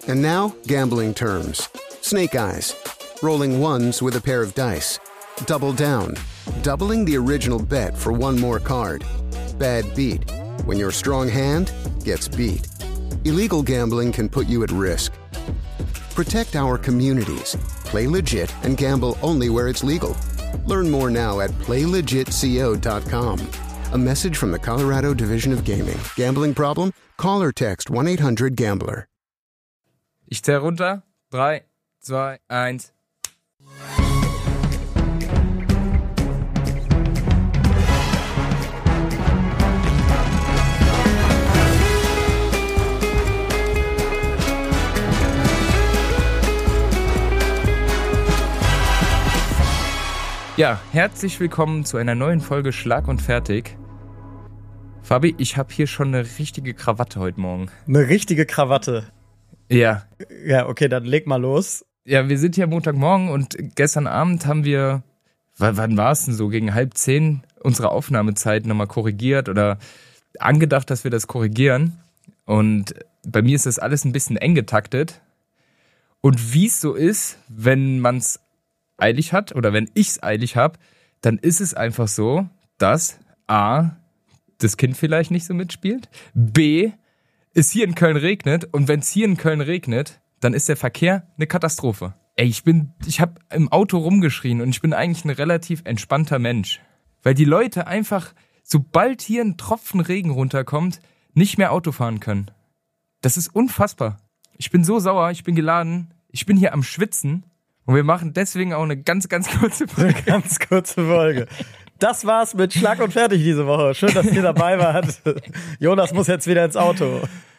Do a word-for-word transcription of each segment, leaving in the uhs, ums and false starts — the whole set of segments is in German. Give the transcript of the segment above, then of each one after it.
And now, gambling terms. Snake Eyes. Rolling ones with a pair of dice. Double down. Doubling the original bet for one more card. Bad beat. When your strong hand gets beat. Illegal gambling can put you at risk. Protect our communities. Play legit and gamble only where it's legal. Learn more now at play legit co dot com. A message from the Colorado Division of Gaming. Gambling problem? Call or text one eight hundred gambler. Ich zähl runter. drei, zwei, eins. Ja, herzlich willkommen zu einer neuen Folge Schlag und Fertig. Fabi, ich habe hier schon eine richtige Krawatte heute Morgen. Eine richtige Krawatte? Ja. Ja, okay, dann leg mal los. Ja, wir sind hier Montagmorgen und gestern Abend haben wir, w- wann war es denn so, gegen halb zehn unsere Aufnahmezeit nochmal korrigiert oder angedacht, dass wir das korrigieren. Und bei mir ist das alles ein bisschen eng getaktet. Und wie es so ist, wenn man es eilig hat oder wenn ich es eilig habe, dann ist es einfach so, dass A, das Kind vielleicht nicht so mitspielt, B, es hier in Köln regnet und wenn es hier in Köln regnet, dann ist der Verkehr eine Katastrophe. Ey, ich bin, ich habe im Auto rumgeschrien und ich bin eigentlich ein relativ entspannter Mensch, weil die Leute einfach, sobald hier ein Tropfen Regen runterkommt, nicht mehr Auto fahren können. Das ist unfassbar. Ich bin so sauer, ich bin geladen, ich bin hier am Schwitzen. Und wir machen deswegen auch eine ganz, ganz kurze Folge. Eine ganz kurze Folge. Das war's mit Schlag und Fertig diese Woche. Schön, dass ihr dabei wart. Jonas muss jetzt wieder ins Auto.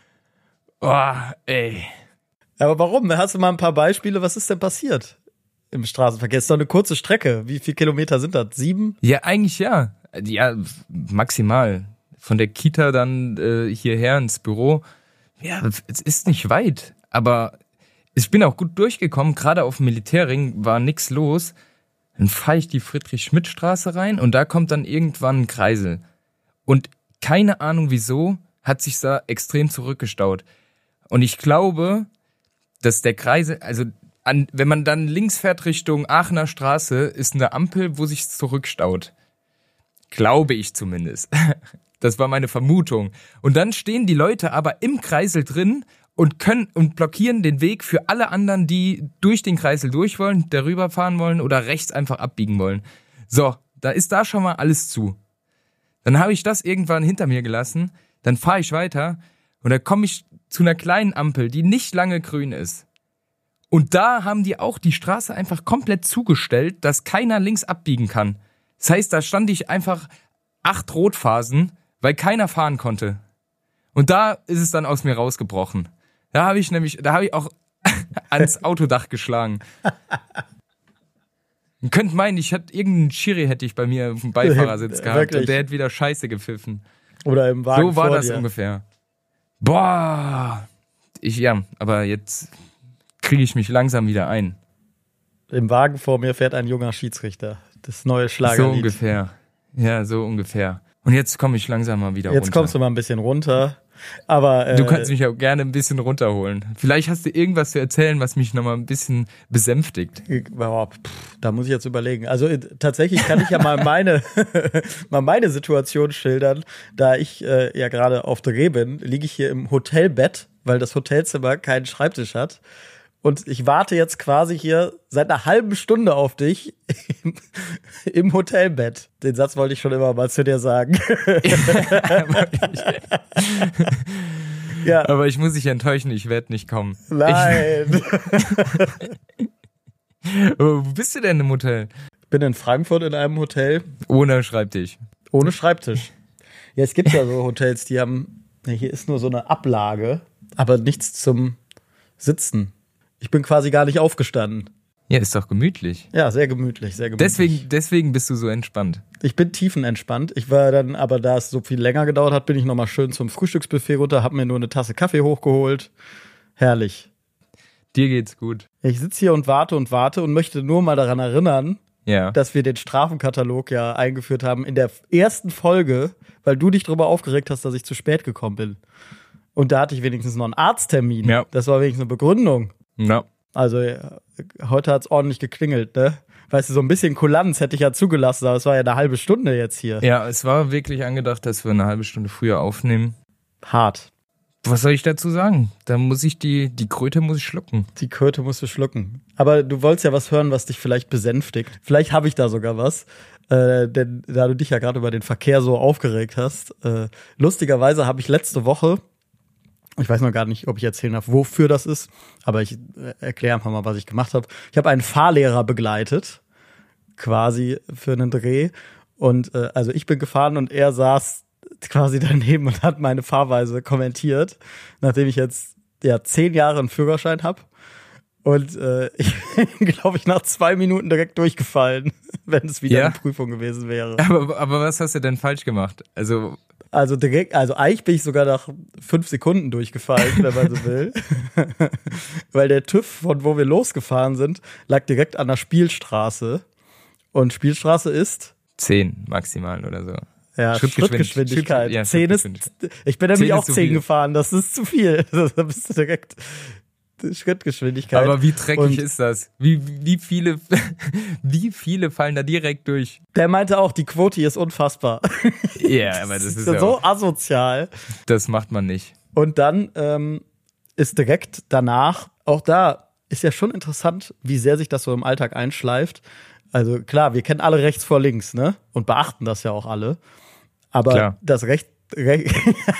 Boah, ey. Aber warum? Hast du mal ein paar Beispiele? Was ist denn passiert im Straßenverkehr? Ist doch eine kurze Strecke. Wie viele Kilometer sind das? Sieben? Ja, eigentlich ja. Ja, maximal. Von der Kita dann äh, hierher ins Büro. Ja, es ist nicht weit, aber ich bin auch gut durchgekommen, gerade auf dem Militärring war nix los. Dann fahre ich die Friedrich-Schmidt-Straße rein und da kommt dann irgendwann ein Kreisel. Und keine Ahnung wieso, hat sich da extrem zurückgestaut. Und ich glaube, dass der Kreisel, also an, wenn man dann links fährt Richtung Aachener Straße, ist eine Ampel, wo sich zurückstaut. Glaube ich zumindest. Das war meine Vermutung. Und dann stehen die Leute aber im Kreisel drin und können und blockieren den Weg für alle anderen, die durch den Kreisel durch wollen, darüber fahren wollen oder rechts einfach abbiegen wollen. So, da ist da schon mal alles zu. Dann habe ich das irgendwann hinter mir gelassen, dann fahre ich weiter und dann komme ich zu einer kleinen Ampel, die nicht lange grün ist. Und da haben die auch die Straße einfach komplett zugestellt, dass keiner links abbiegen kann. Das heißt, da stand ich einfach acht Rotphasen, weil keiner fahren konnte. Und da ist es dann aus mir rausgebrochen. Da habe ich nämlich, da habe ich auch ans Autodach geschlagen. Ihr könnt meinen, ich hatte irgendeinen Schiri hätte ich bei mir auf dem Beifahrersitz gehabt Wirklich? und der hätte wieder Scheiße gepfiffen. Oder im Wagen So war vor das dir. ungefähr. Boah. Ich, ja, aber jetzt kriege ich mich langsam wieder ein. Im Wagen vor mir fährt ein junger Schiedsrichter. Das neue So Schlagerlied. ungefähr. Ja, so ungefähr. Und jetzt komme ich langsam mal wieder Jetzt runter. kommst du mal ein bisschen runter. Aber äh, Du kannst mich auch gerne ein bisschen runterholen. Vielleicht hast du irgendwas zu erzählen, was mich nochmal ein bisschen besänftigt. Boah, pff, da muss ich jetzt überlegen. Also äh, tatsächlich kann ich ja mal meine mal meine Situation schildern. Da ich äh, ja gerade auf Dreh bin, liege ich hier im Hotelbett, weil das Hotelzimmer keinen Schreibtisch hat. Und ich warte jetzt quasi hier seit einer halben Stunde auf dich im, im Hotelbett. Den Satz wollte ich schon immer mal zu dir sagen. Ja. Aber ich muss dich enttäuschen, ich werde nicht kommen. Nein. Aber wo bist du denn im Hotel? Ich bin in Frankfurt in einem Hotel Ohne Schreibtisch. ohne Schreibtisch. Ja, es gibt ja so Hotels, die haben, ja, hier ist nur so eine Ablage, aber nichts zum Sitzen. Ich bin quasi gar nicht aufgestanden. Ja, ist doch gemütlich. Ja, sehr gemütlich, sehr gemütlich. Deswegen, deswegen bist du so entspannt. Ich bin tiefenentspannt. Ich war dann, aber da es so viel länger gedauert hat, bin ich nochmal schön zum Frühstücksbuffet runter, hab mir nur eine Tasse Kaffee hochgeholt. Herrlich. Dir geht's gut. Ich sitze hier und warte und warte und möchte nur mal daran erinnern, Ja. dass wir den Strafenkatalog ja eingeführt haben in der ersten Folge, weil du dich darüber aufgeregt hast, dass ich zu spät gekommen bin. Und da hatte ich wenigstens noch einen Arzttermin. Ja. Das war wenigstens eine Begründung. Ja. Also ja, heute hat's ordentlich geklingelt, ne? Weißt du, so ein bisschen Kulanz hätte ich ja zugelassen, aber es war ja eine halbe Stunde jetzt hier. Ja, es war wirklich angedacht, dass wir eine halbe Stunde früher aufnehmen. Hart. Was soll ich dazu sagen? Da muss ich die, die Kröte muss ich schlucken. Die Kröte musst du schlucken. Aber du wolltest ja was hören, was dich vielleicht besänftigt. Vielleicht habe ich da sogar was. Äh, denn da du dich ja gerade über den Verkehr so aufgeregt hast. Äh, lustigerweise habe ich letzte Woche, ich weiß noch gar nicht, ob ich erzählen darf, wofür das ist, aber ich äh, erkläre einfach mal, was ich gemacht habe. Ich habe einen Fahrlehrer begleitet, quasi für einen Dreh. Und äh, also ich bin gefahren und er saß quasi daneben und hat meine Fahrweise kommentiert, nachdem ich jetzt ja zehn Jahre einen Führerschein habe. Und äh, ich bin, glaube ich, nach zwei Minuten direkt durchgefallen, wenn es wieder Ja. eine Prüfung gewesen wäre. Aber, aber was hast du denn falsch gemacht? Also, Also direkt, also eigentlich bin ich sogar nach fünf Sekunden durchgefallen, wenn man so will. Weil der TÜV, von wo wir losgefahren sind, lag direkt an der Spielstraße. Und Spielstraße ist zehn maximal oder so. ja, Schrittgeschwind- Schrittgeschwindigkeit. Schritt- ja, zehn ist, ich bin nämlich zehn ist auch zu zehn viel. gefahren, das ist zu viel. Da bist du direkt Schrittgeschwindigkeit. Aber wie dreckig Und ist das? Wie, wie viele, wie viele fallen da direkt durch? der meinte auch, die Quote ist unfassbar. Ja, aber das ist ja so auch, asozial. das macht man nicht. Und dann ähm, ist direkt danach, auch da ist ja schon interessant, wie sehr sich das so im Alltag einschleift. Also klar, wir kennen alle rechts vor links, ne? Und beachten das ja auch alle. Aber Klar. das Recht, Recht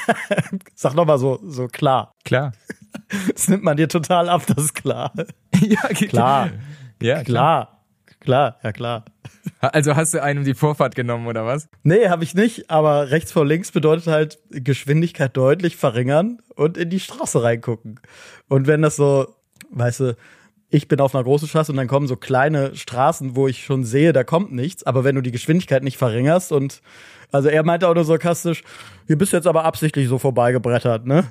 sag noch mal so, so klar. Klar. Das nimmt man dir total ab, das ist klar. Ja, Klar, Ja, klar. klar, klar, ja klar. Also hast du einem die Vorfahrt genommen oder was? Nee, habe ich nicht, aber rechts vor links bedeutet halt Geschwindigkeit deutlich verringern und in die Straße reingucken. Und wenn das so, weißt du, ich bin auf einer großen Straße und dann kommen so kleine Straßen, wo ich schon sehe, da kommt nichts, aber wenn du die Geschwindigkeit nicht verringerst und, also er meinte auch nur sarkastisch, hier bist du jetzt aber absichtlich so vorbeigebrettert, ne?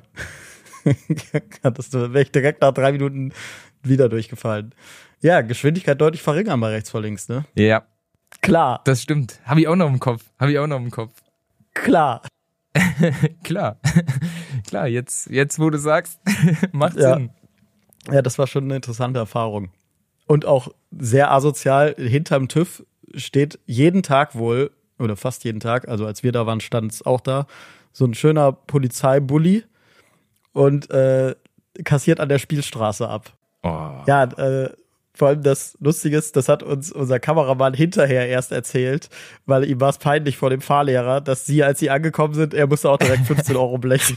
Das wäre ich direkt nach drei Minuten wieder durchgefallen. Ja, Geschwindigkeit deutlich verringern bei rechts vor links, ne? Ja, Klar, das stimmt. Habe ich auch noch im Kopf. Habe ich auch noch im Kopf. klar. Klar. Klar, jetzt, jetzt wo du sagst, macht Ja. Sinn. Ja, das war schon eine interessante Erfahrung. Und auch sehr asozial, hinterm TÜV steht jeden Tag wohl, oder fast jeden Tag, also als wir da waren, stand es auch da, so ein schöner Polizeibully und äh, kassiert an der Spielstraße ab. Oh. Ja, äh, vor allem das Lustige ist, das hat uns unser Kameramann hinterher erst erzählt, weil ihm war es peinlich vor dem Fahrlehrer, dass sie, als sie angekommen sind, er musste auch direkt fünfzehn Euro blechen.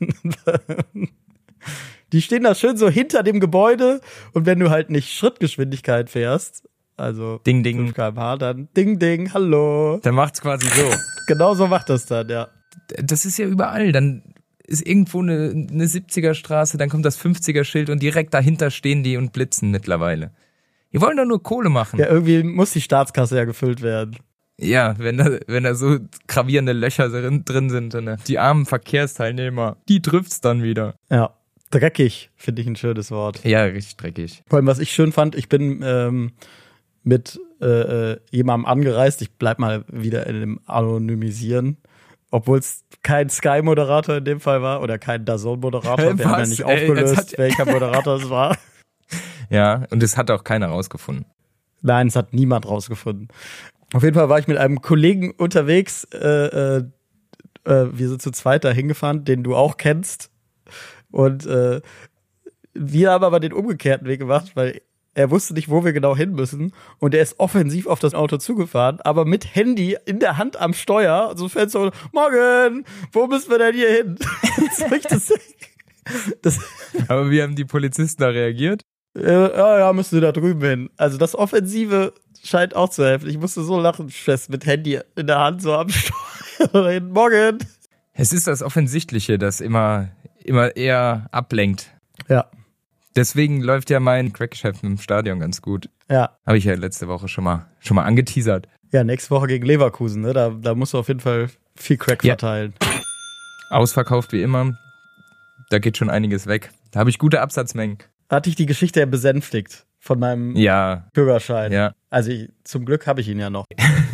Die stehen da schön so hinter dem Gebäude und wenn du halt nicht Schrittgeschwindigkeit fährst, also Ding, ding. fünf Kilometer pro Stunde, dann ding, ding, hallo. Dann macht's quasi so. Genau so macht das dann, ja. Das ist ja überall. Dann ist irgendwo eine, eine siebziger Straße, dann kommt das fünfziger Schild und direkt dahinter stehen die und blitzen mittlerweile. Die wollen doch nur Kohle machen. Ja, irgendwie muss die Staatskasse ja gefüllt werden. Ja, wenn da, wenn da so gravierende Löcher drin, drin sind, dann, die armen Verkehrsteilnehmer, die trifft's dann wieder. Ja, dreckig, finde ich ein schönes Wort. Ja, richtig dreckig. Vor allem, was ich schön fand, ich bin ähm, mit äh, äh, jemandem angereist, ich bleib mal wieder in dem Anonymisieren, obwohl es kein Sky-Moderator in dem Fall war oder kein DAZN-Moderator, wir haben ja Was? nicht Ey, aufgelöst, das hat- welcher Moderator es war. Ja, und das hat auch keiner rausgefunden. Nein, es hat niemand rausgefunden. Auf jeden Fall war ich mit einem Kollegen unterwegs, äh, äh, äh, wir sind zu zweit da hingefahren, den du auch kennst. Und äh, wir haben aber den umgekehrten Weg gemacht, weil er wusste nicht, wo wir genau hin müssen. Und er ist offensiv auf das Auto zugefahren, aber mit Handy in der Hand am Steuer. So Fenster und morgen, wo müssen wir denn hier hin? Das, das, das, Aber wie haben die Polizisten da reagiert? äh, ja, ja, müssen wir da drüben hin. Also das Offensive scheint auch zu helfen. Ich musste so lachen, fest mit Handy in der Hand, so am Steuer. Morgen. Es ist das Offensichtliche, das immer, immer eher ablenkt. Ja, Deswegen läuft ja mein Crackgeschäft im Stadion ganz gut. ja. Habe ich ja letzte Woche schon mal, schon mal angeteasert. Ja, nächste Woche gegen Leverkusen, ne? Da, da musst du auf jeden Fall viel Crack Ja. verteilen. Ausverkauft wie immer. Da geht schon einiges weg. Da habe ich gute Absatzmengen. Hat dich die Geschichte ja besänftigt. von meinem Ja, Führerschein. ja. Also ich, zum Glück habe ich ihn ja noch.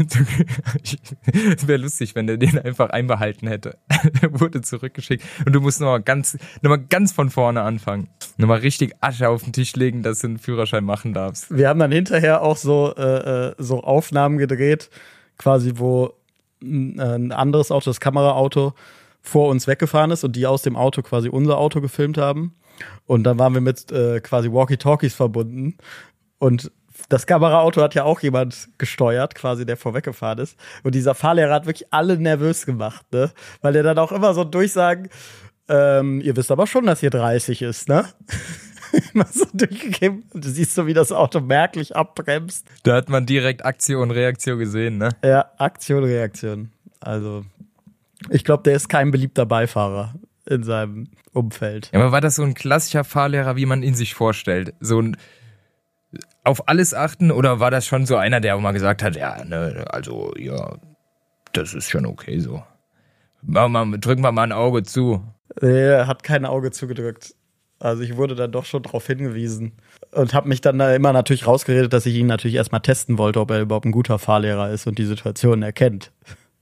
Es wäre lustig, wenn der den einfach einbehalten hätte. Der wurde zurückgeschickt und du musst nochmal ganz, noch mal ganz von vorne anfangen. Nochmal richtig Asche auf den Tisch legen, dass du einen Führerschein machen darfst. Wir haben dann hinterher auch so, äh, so Aufnahmen gedreht, quasi wo ein, ein anderes Auto, das Kameraauto, vor uns weggefahren ist und die aus dem Auto quasi unser Auto gefilmt haben. Und dann waren wir mit äh, quasi Walkie-Talkies verbunden. Und das Kameraauto hat ja auch jemand gesteuert, quasi, der vorweggefahren ist. Und dieser Fahrlehrer hat wirklich alle nervös gemacht, ne? Weil der dann auch immer so durchsagen, ähm, ihr wisst aber schon, dass hier dreißig ist, ne? Immer so durchgegeben. Und du siehst so, wie das Auto merklich abbremst. Da hat man direkt Aktion, Reaktion gesehen, ne? Ja, Aktion, Reaktion. Also, ich glaube, der ist kein beliebter Beifahrer in seinem Umfeld. Ja, aber war das so ein klassischer Fahrlehrer, wie man ihn sich vorstellt? So ein auf alles achten oder war das schon so einer, der auch mal gesagt hat, ja, ne, also, ja, das ist schon okay so. Machen wir, drücken wir mal ein Auge zu. Er hat kein Auge zugedrückt. Also ich wurde dann doch schon darauf hingewiesen und habe mich dann da immer natürlich rausgeredet, dass ich ihn natürlich erstmal testen wollte, ob er überhaupt ein guter Fahrlehrer ist und die Situation erkennt.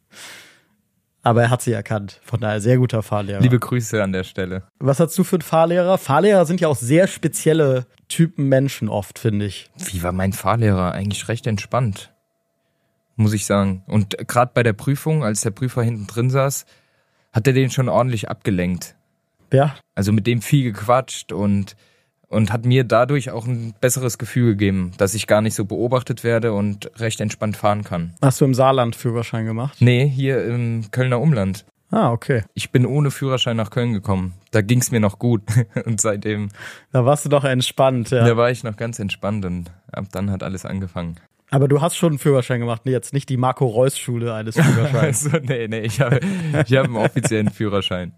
Aber er hat sie erkannt, von daher sehr guter Fahrlehrer. Liebe Grüße an der Stelle. Was hast du für einen Fahrlehrer? Fahrlehrer sind ja auch sehr spezielle Typen Menschen oft, finde ich. Wie war mein Fahrlehrer? Eigentlich recht entspannt, muss ich sagen. Und gerade bei der Prüfung, als der Prüfer hinten drin saß, hat er den schon ordentlich abgelenkt. Ja. Also mit dem viel gequatscht und, und hat mir dadurch auch ein besseres Gefühl gegeben, dass ich gar nicht so beobachtet werde und recht entspannt fahren kann. Hast du im Saarland Führerschein gemacht? Nee, hier im Kölner Umland. Ah, okay. Ich bin ohne Führerschein nach Köln gekommen. Da ging's mir noch gut. Und seitdem... Da warst du doch entspannt, ja. Da war ich noch ganz entspannt und ab dann hat alles angefangen. Aber du hast schon einen Führerschein gemacht, nee, jetzt nicht die Marco-Reus-Schule eines Führerscheins. Also, nee, nee, ich habe ich hab einen offiziellen Führerschein.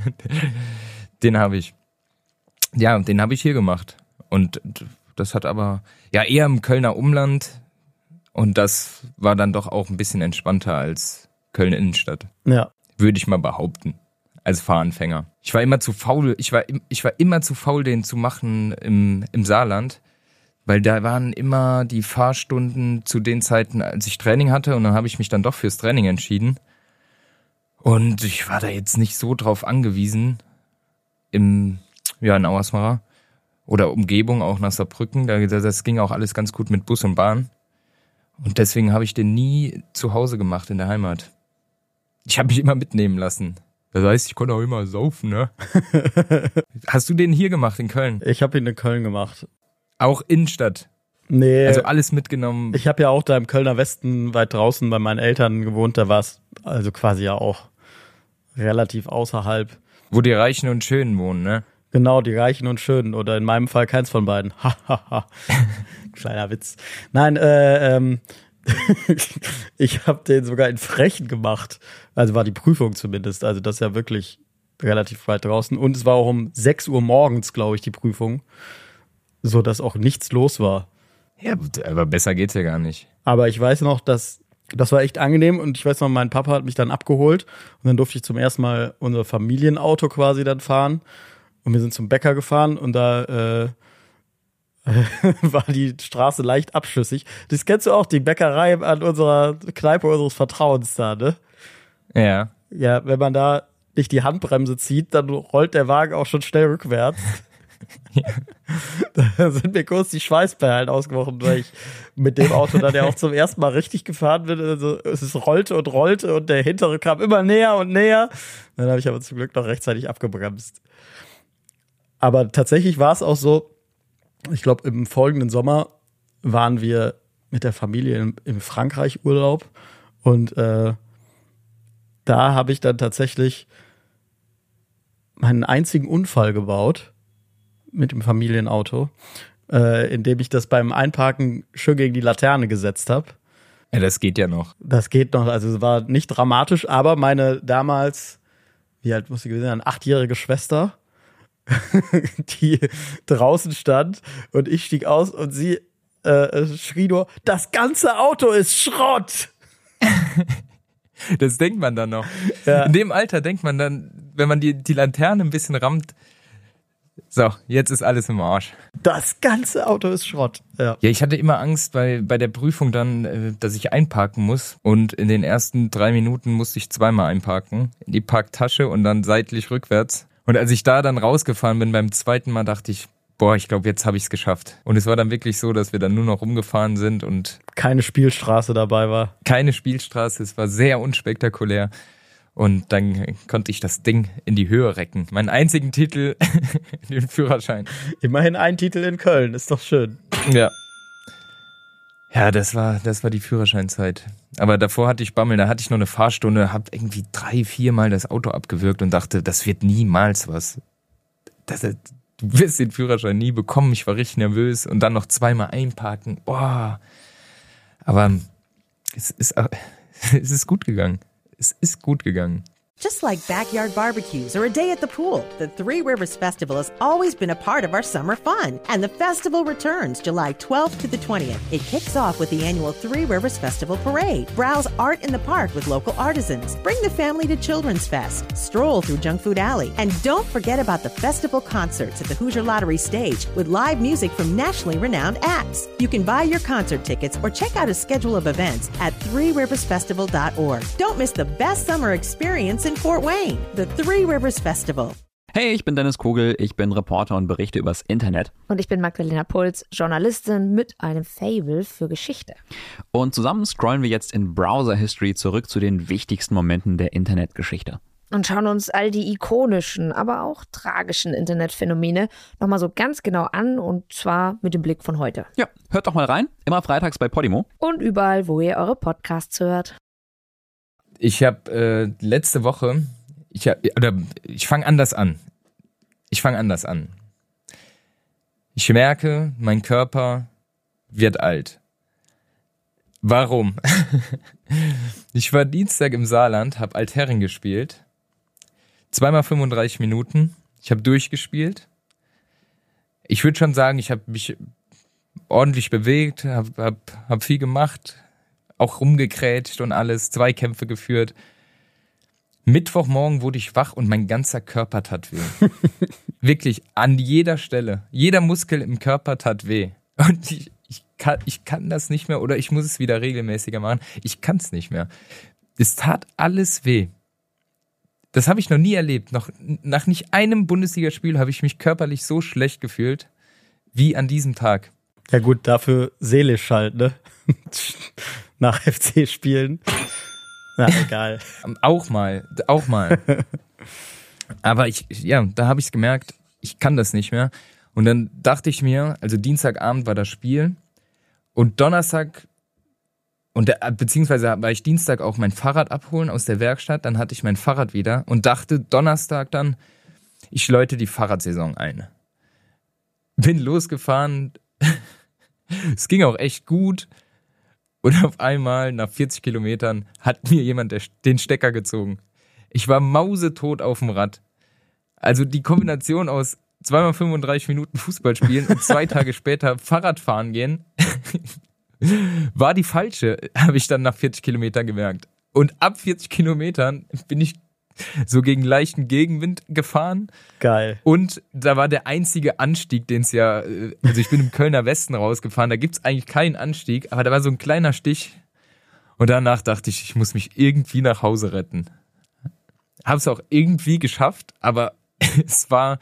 Den habe ich. Ja, den habe ich hier gemacht. Und das hat aber, ja, eher im Kölner Umland. Und das war dann doch auch ein bisschen entspannter als Köln-Innenstadt. Ja. Würde ich mal behaupten. Als Fahranfänger. Ich war immer zu faul, ich war, ich war immer zu faul, den zu machen im, im Saarland. Weil da waren immer die Fahrstunden zu den Zeiten, als ich Training hatte. Und dann habe ich mich dann doch fürs Training entschieden. Und ich war da jetzt nicht so drauf angewiesen, im, ja, in Auersmacher oder Umgebung, auch nach Saarbrücken. Da, das ging auch alles ganz gut mit Bus und Bahn. Und deswegen habe ich den nie zu Hause gemacht in der Heimat. Ich habe mich immer mitnehmen lassen. Das heißt, ich konnte auch immer saufen, ne? Hast du den hier gemacht in Köln? Ich habe ihn in Köln gemacht. Auch Innenstadt? Nee. Also alles mitgenommen? Ich habe ja auch da im Kölner Westen weit draußen bei meinen Eltern gewohnt. Da war es also quasi ja auch relativ außerhalb. Wo die Reichen und Schönen wohnen, ne? Genau, die Reichen und Schönen. Oder in meinem Fall keins von beiden. Hahaha. Kleiner Witz. Nein, äh, ähm, ich habe den sogar in Frechen gemacht. Also war die Prüfung zumindest. Also das ist ja wirklich relativ weit draußen. Und es war auch um sechs Uhr morgens, glaube ich, die Prüfung. So dass auch nichts los war. Ja, aber besser geht's ja gar nicht. Aber ich weiß noch, dass das war echt angenehm und ich weiß noch, mein Papa hat mich dann abgeholt und dann durfte ich zum ersten Mal unser Familienauto quasi dann fahren und wir sind zum Bäcker gefahren und da äh, war die Straße leicht abschüssig. Das kennst du auch, die Bäckerei an unserer Kneipe unseres Vertrauens da, ne? Ja. Ja, wenn man da nicht die Handbremse zieht, dann rollt der Wagen auch schon schnell rückwärts. Ja. Da sind mir kurz die Schweißperlen ausgebrochen, weil ich mit dem Auto dann ja auch zum ersten Mal richtig gefahren bin. Also es rollte und rollte und der hintere kam immer näher und näher. Dann habe ich aber zum Glück noch rechtzeitig abgebremst. Aber tatsächlich war es auch so, ich glaube im folgenden Sommer waren wir mit der Familie im, im Frankreich Urlaub und äh, da habe ich dann tatsächlich meinen einzigen Unfall gebaut mit dem Familienauto, äh, indem ich das beim Einparken schön gegen die Laterne gesetzt habe. Ja, das geht ja noch. Das geht noch, also es war nicht dramatisch, aber meine damals, wie alt muss sie gewesen sein, achtjährige Schwester, die draußen stand und ich stieg aus und sie äh, schrie nur, das ganze Auto ist Schrott! Das denkt man dann noch. Ja. In dem Alter denkt man dann, wenn man die, die Laterne ein bisschen rammt, So, jetzt ist alles im Arsch. Das ganze Auto ist Schrott. Ja, ja ich hatte immer Angst bei, bei der Prüfung dann, dass ich einparken muss. Und in den ersten drei Minuten musste ich zweimal einparken. In die Parktasche und dann seitlich rückwärts. Und als ich da dann rausgefahren bin beim zweiten Mal, dachte ich, boah, ich glaube, jetzt habe ich es geschafft. Und es war dann wirklich so, dass wir dann nur noch rumgefahren sind und keine Spielstraße dabei war. Keine Spielstraße, es war sehr unspektakulär. Und dann konnte ich das Ding in die Höhe recken. Meinen einzigen Titel, den Führerschein. Immerhin ein Titel in Köln, ist doch schön. Ja. Ja, das war, das war die Führerscheinzeit. Aber davor hatte ich Bammel, da hatte ich noch eine Fahrstunde, hab irgendwie drei, viermal das Auto abgewürgt und dachte, das wird niemals was. Das, du wirst den Führerschein nie bekommen. Ich war richtig nervös und dann noch zweimal einparken. Boah. Aber es ist, es ist gut gegangen. Es ist gut gegangen. Just like backyard barbecues or a day at the pool, the Three Rivers Festival has always been a part of our summer fun. And the festival returns July twelfth to the twentieth. It kicks off with the annual Three Rivers Festival Parade. Browse art in the park with local artisans. Bring the family to Children's Fest. Stroll through Junk Food Alley. And don't forget about the festival concerts at the Hoosier Lottery stage with live music from nationally renowned acts. You can buy your concert tickets or check out a schedule of events at three rivers festival dot org. Don't miss the best summer experience in Fort Wayne, the Three Rivers Festival. Hey, ich bin Dennis Kogel, ich bin Reporter und berichte übers Internet. Und ich bin Magdalena Puls, Journalistin mit einem Faible für Geschichte. Und zusammen scrollen wir jetzt in Browser History zurück zu den wichtigsten Momenten der Internetgeschichte. Und schauen uns all die ikonischen, aber auch tragischen Internetphänomene nochmal so ganz genau an und zwar mit dem Blick von heute. Ja, hört doch mal rein, immer freitags bei Podimo. Und überall, wo ihr eure Podcasts hört. Ich habe äh, letzte Woche, ich, oder ich fange anders an. Ich fange anders an. Ich merke, mein Körper wird alt. Warum? Ich war Dienstag im Saarland, habe Altherren gespielt. Zweimal fünfunddreißig Minuten. Ich habe durchgespielt. Ich würde schon sagen, ich habe mich ordentlich bewegt, habe hab, hab viel gemacht. Auch rumgekrätscht und alles, Zweikämpfe geführt. Mittwochmorgen wurde ich wach und mein ganzer Körper tat weh. Wirklich, an jeder Stelle. Jeder Muskel im Körper tat weh. Und ich, ich, kann, ich kann das nicht mehr oder ich muss es wieder regelmäßiger machen. Ich kann es nicht mehr. Es tat alles weh. Das habe ich noch nie erlebt. Noch, nach nicht einem Bundesligaspiel habe ich mich körperlich so schlecht gefühlt wie an diesem Tag. Ja gut, dafür seelisch halt, ne? Nach F C-Spielen. Na, egal. Auch mal, auch mal. Aber ich, ja, da habe ich es gemerkt, ich kann das nicht mehr. Und dann dachte ich mir, also Dienstagabend war das Spiel und Donnerstag, und der, beziehungsweise war ich Dienstag auch mein Fahrrad abholen aus der Werkstatt, dann hatte ich mein Fahrrad wieder und dachte Donnerstag dann, ich läute die Fahrradsaison ein. Bin losgefahren, es ging auch echt gut. Und auf einmal, nach vierzig Kilometern, hat mir jemand den Stecker gezogen. Ich war mausetot auf dem Rad. Also die Kombination aus zweimal fünfunddreißig Minuten Fußball spielen und zwei Tage später Fahrrad fahren gehen, war die falsche, habe ich dann nach vierzig Kilometern gemerkt. Und ab vierzig Kilometern bin ich so gegen leichten Gegenwind gefahren. Geil. Und da war der einzige Anstieg, den es ja, also ich bin im Kölner Westen rausgefahren, da gibt's eigentlich keinen Anstieg, aber da war so ein kleiner Stich. Und danach dachte ich, ich muss mich irgendwie nach Hause retten. Hab's auch irgendwie geschafft, aber es war,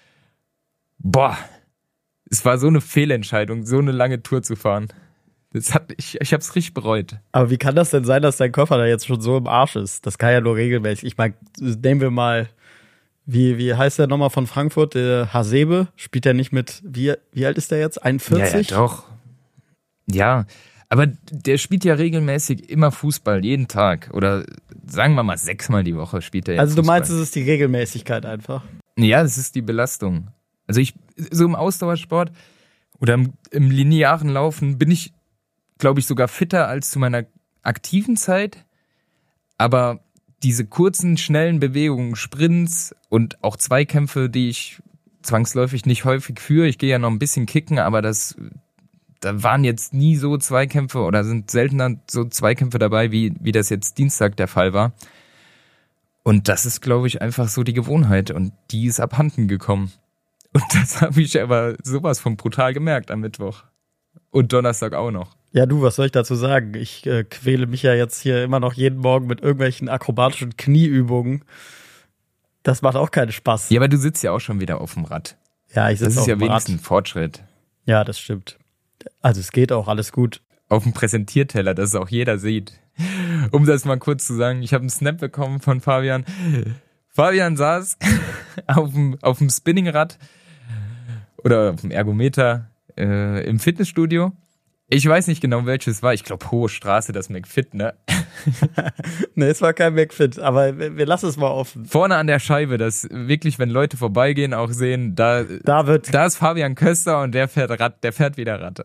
boah, es war so eine Fehlentscheidung, so eine lange Tour zu fahren. Das hat, ich, ich hab's richtig bereut. Aber wie kann das denn sein, dass dein Körper da jetzt schon so im Arsch ist? Das kann ja nur regelmäßig. Ich meine, nehmen wir mal, wie, wie heißt der nochmal von Frankfurt? Der Hasebe, spielt der nicht mit, wie, wie alt ist der jetzt? einundvierzig? Ja, ja, doch. Ja, aber der spielt ja regelmäßig immer Fußball, jeden Tag. Oder sagen wir mal sechsmal die Woche spielt er jetzt Also du Fußball. meinst, es ist die Regelmäßigkeit einfach? Ja, es ist die Belastung. Also ich, so im Ausdauersport oder im, im linearen Laufen bin ich, glaube ich, sogar fitter als zu meiner aktiven Zeit. Aber diese kurzen, schnellen Bewegungen, Sprints und auch Zweikämpfe, die ich zwangsläufig nicht häufig führe. Ich gehe ja noch ein bisschen kicken, aber das, da waren jetzt nie so Zweikämpfe oder sind seltener so Zweikämpfe dabei, wie, wie das jetzt Dienstag der Fall war. Und das ist, glaube ich, einfach so die Gewohnheit und die ist abhanden gekommen. Und das habe ich aber sowas von brutal gemerkt am Mittwoch. Und Donnerstag auch noch. Ja, du, was soll ich dazu sagen? Ich äh, quäle mich ja jetzt hier immer noch jeden Morgen mit irgendwelchen akrobatischen Knieübungen. Das macht auch keinen Spaß. Ja, aber du sitzt ja auch schon wieder auf dem Rad. Ja, ich sitze Das auf ist ja dem Rad. wenigstens ein Fortschritt. Ja, das stimmt. Also es geht auch, alles gut. Auf dem Präsentierteller, dass es auch jeder sieht. Um das mal kurz zu sagen, ich habe einen Snap bekommen von Fabian. Fabian saß auf dem, auf dem Spinningrad oder auf dem Ergometer äh, im Fitnessstudio. Ich weiß nicht genau, welches war. Ich glaube, Hohe Straße, das McFit, ne? Nee, es war kein McFit, aber wir, wir lassen es mal offen. Vorne an der Scheibe, dass wirklich, wenn Leute vorbeigehen, auch sehen, da, Da wird, da ist Fabian Köster und der fährt Rad, der fährt wieder Rad.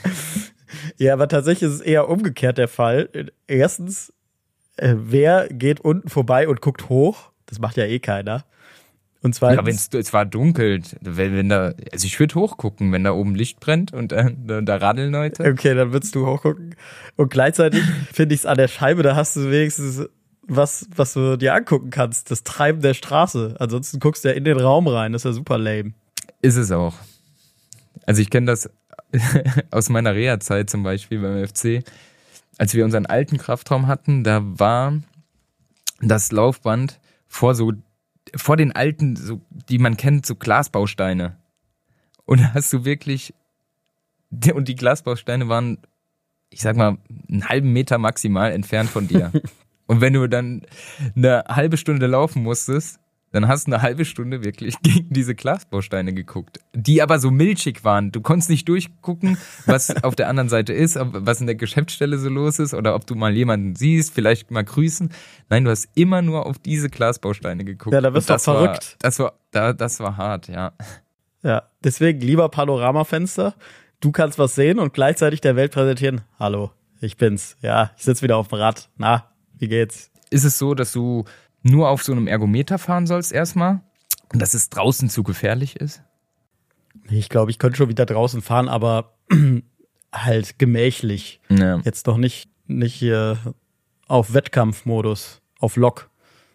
ja, aber tatsächlich ist es eher umgekehrt der Fall. Erstens, äh, wer geht unten vorbei und guckt hoch? Das macht ja eh keiner. Und Ja, zweitens, wenn's, es war dunkel, wenn, wenn da, also ich würde hochgucken, wenn da oben Licht brennt und äh, da, da radeln Leute. okay, dann würdest du hochgucken. Und gleichzeitig finde ich es an der Scheibe, da hast du wenigstens was, was du dir angucken kannst. Das Treiben der Straße. Ansonsten guckst du ja in den Raum rein. Das ist ja super lame. Ist es auch. Also ich kenne das aus meiner Reha-Zeit zum Beispiel beim F C. Als wir unseren alten Kraftraum hatten, da war das Laufband vor so vor den alten, so, die man kennt, so Glasbausteine. Und da hast du wirklich, und die Glasbausteine waren, ich sag mal, einen halben Meter maximal entfernt von dir. Und wenn du dann eine halbe Stunde laufen musstest, dann hast du eine halbe Stunde wirklich gegen diese Glasbausteine geguckt, die aber so milchig waren. Du konntest nicht durchgucken, was auf der anderen Seite ist, was in der Geschäftsstelle so los ist oder ob du mal jemanden siehst, vielleicht mal grüßen. Nein, du hast immer nur auf diese Glasbausteine geguckt. Ja, da bist du das verrückt. War, das war, da, das war hart, ja. Ja, deswegen lieber Panoramafenster. Du kannst was sehen und gleichzeitig der Welt präsentieren. Hallo, ich bin's. Ja, ich sitze wieder auf dem Rad. Na, wie geht's? Ist es so, dass du nur auf so einem Ergometer fahren sollst erstmal und dass es draußen zu gefährlich ist? Ich glaube, ich könnte schon wieder draußen fahren, aber halt gemächlich. Ja. Jetzt doch nicht, nicht hier auf Wettkampfmodus, auf Lock.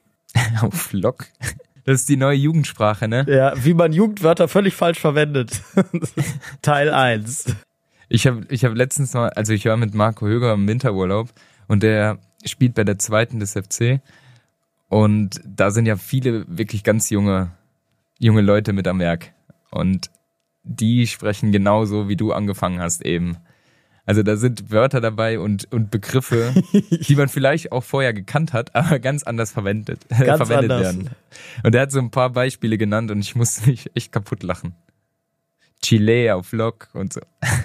Auf Lock? Das ist die neue Jugendsprache, ne? Ja, wie man Jugendwörter völlig falsch verwendet. Teil eins. Ich habe ich hab letztens mal, also ich war mit Marco Höger im Winterurlaub und der spielt bei der zweiten des F C und da sind ja viele wirklich ganz junge, junge Leute mit am Werk und die sprechen genauso, wie du angefangen hast eben. Also da sind Wörter dabei und, und Begriffe, die man vielleicht auch vorher gekannt hat, aber ganz anders verwendet, Ganz verwendet anders. werden. Und er hat so ein paar Beispiele genannt und ich musste mich echt kaputt lachen. Chile auf Lock und so.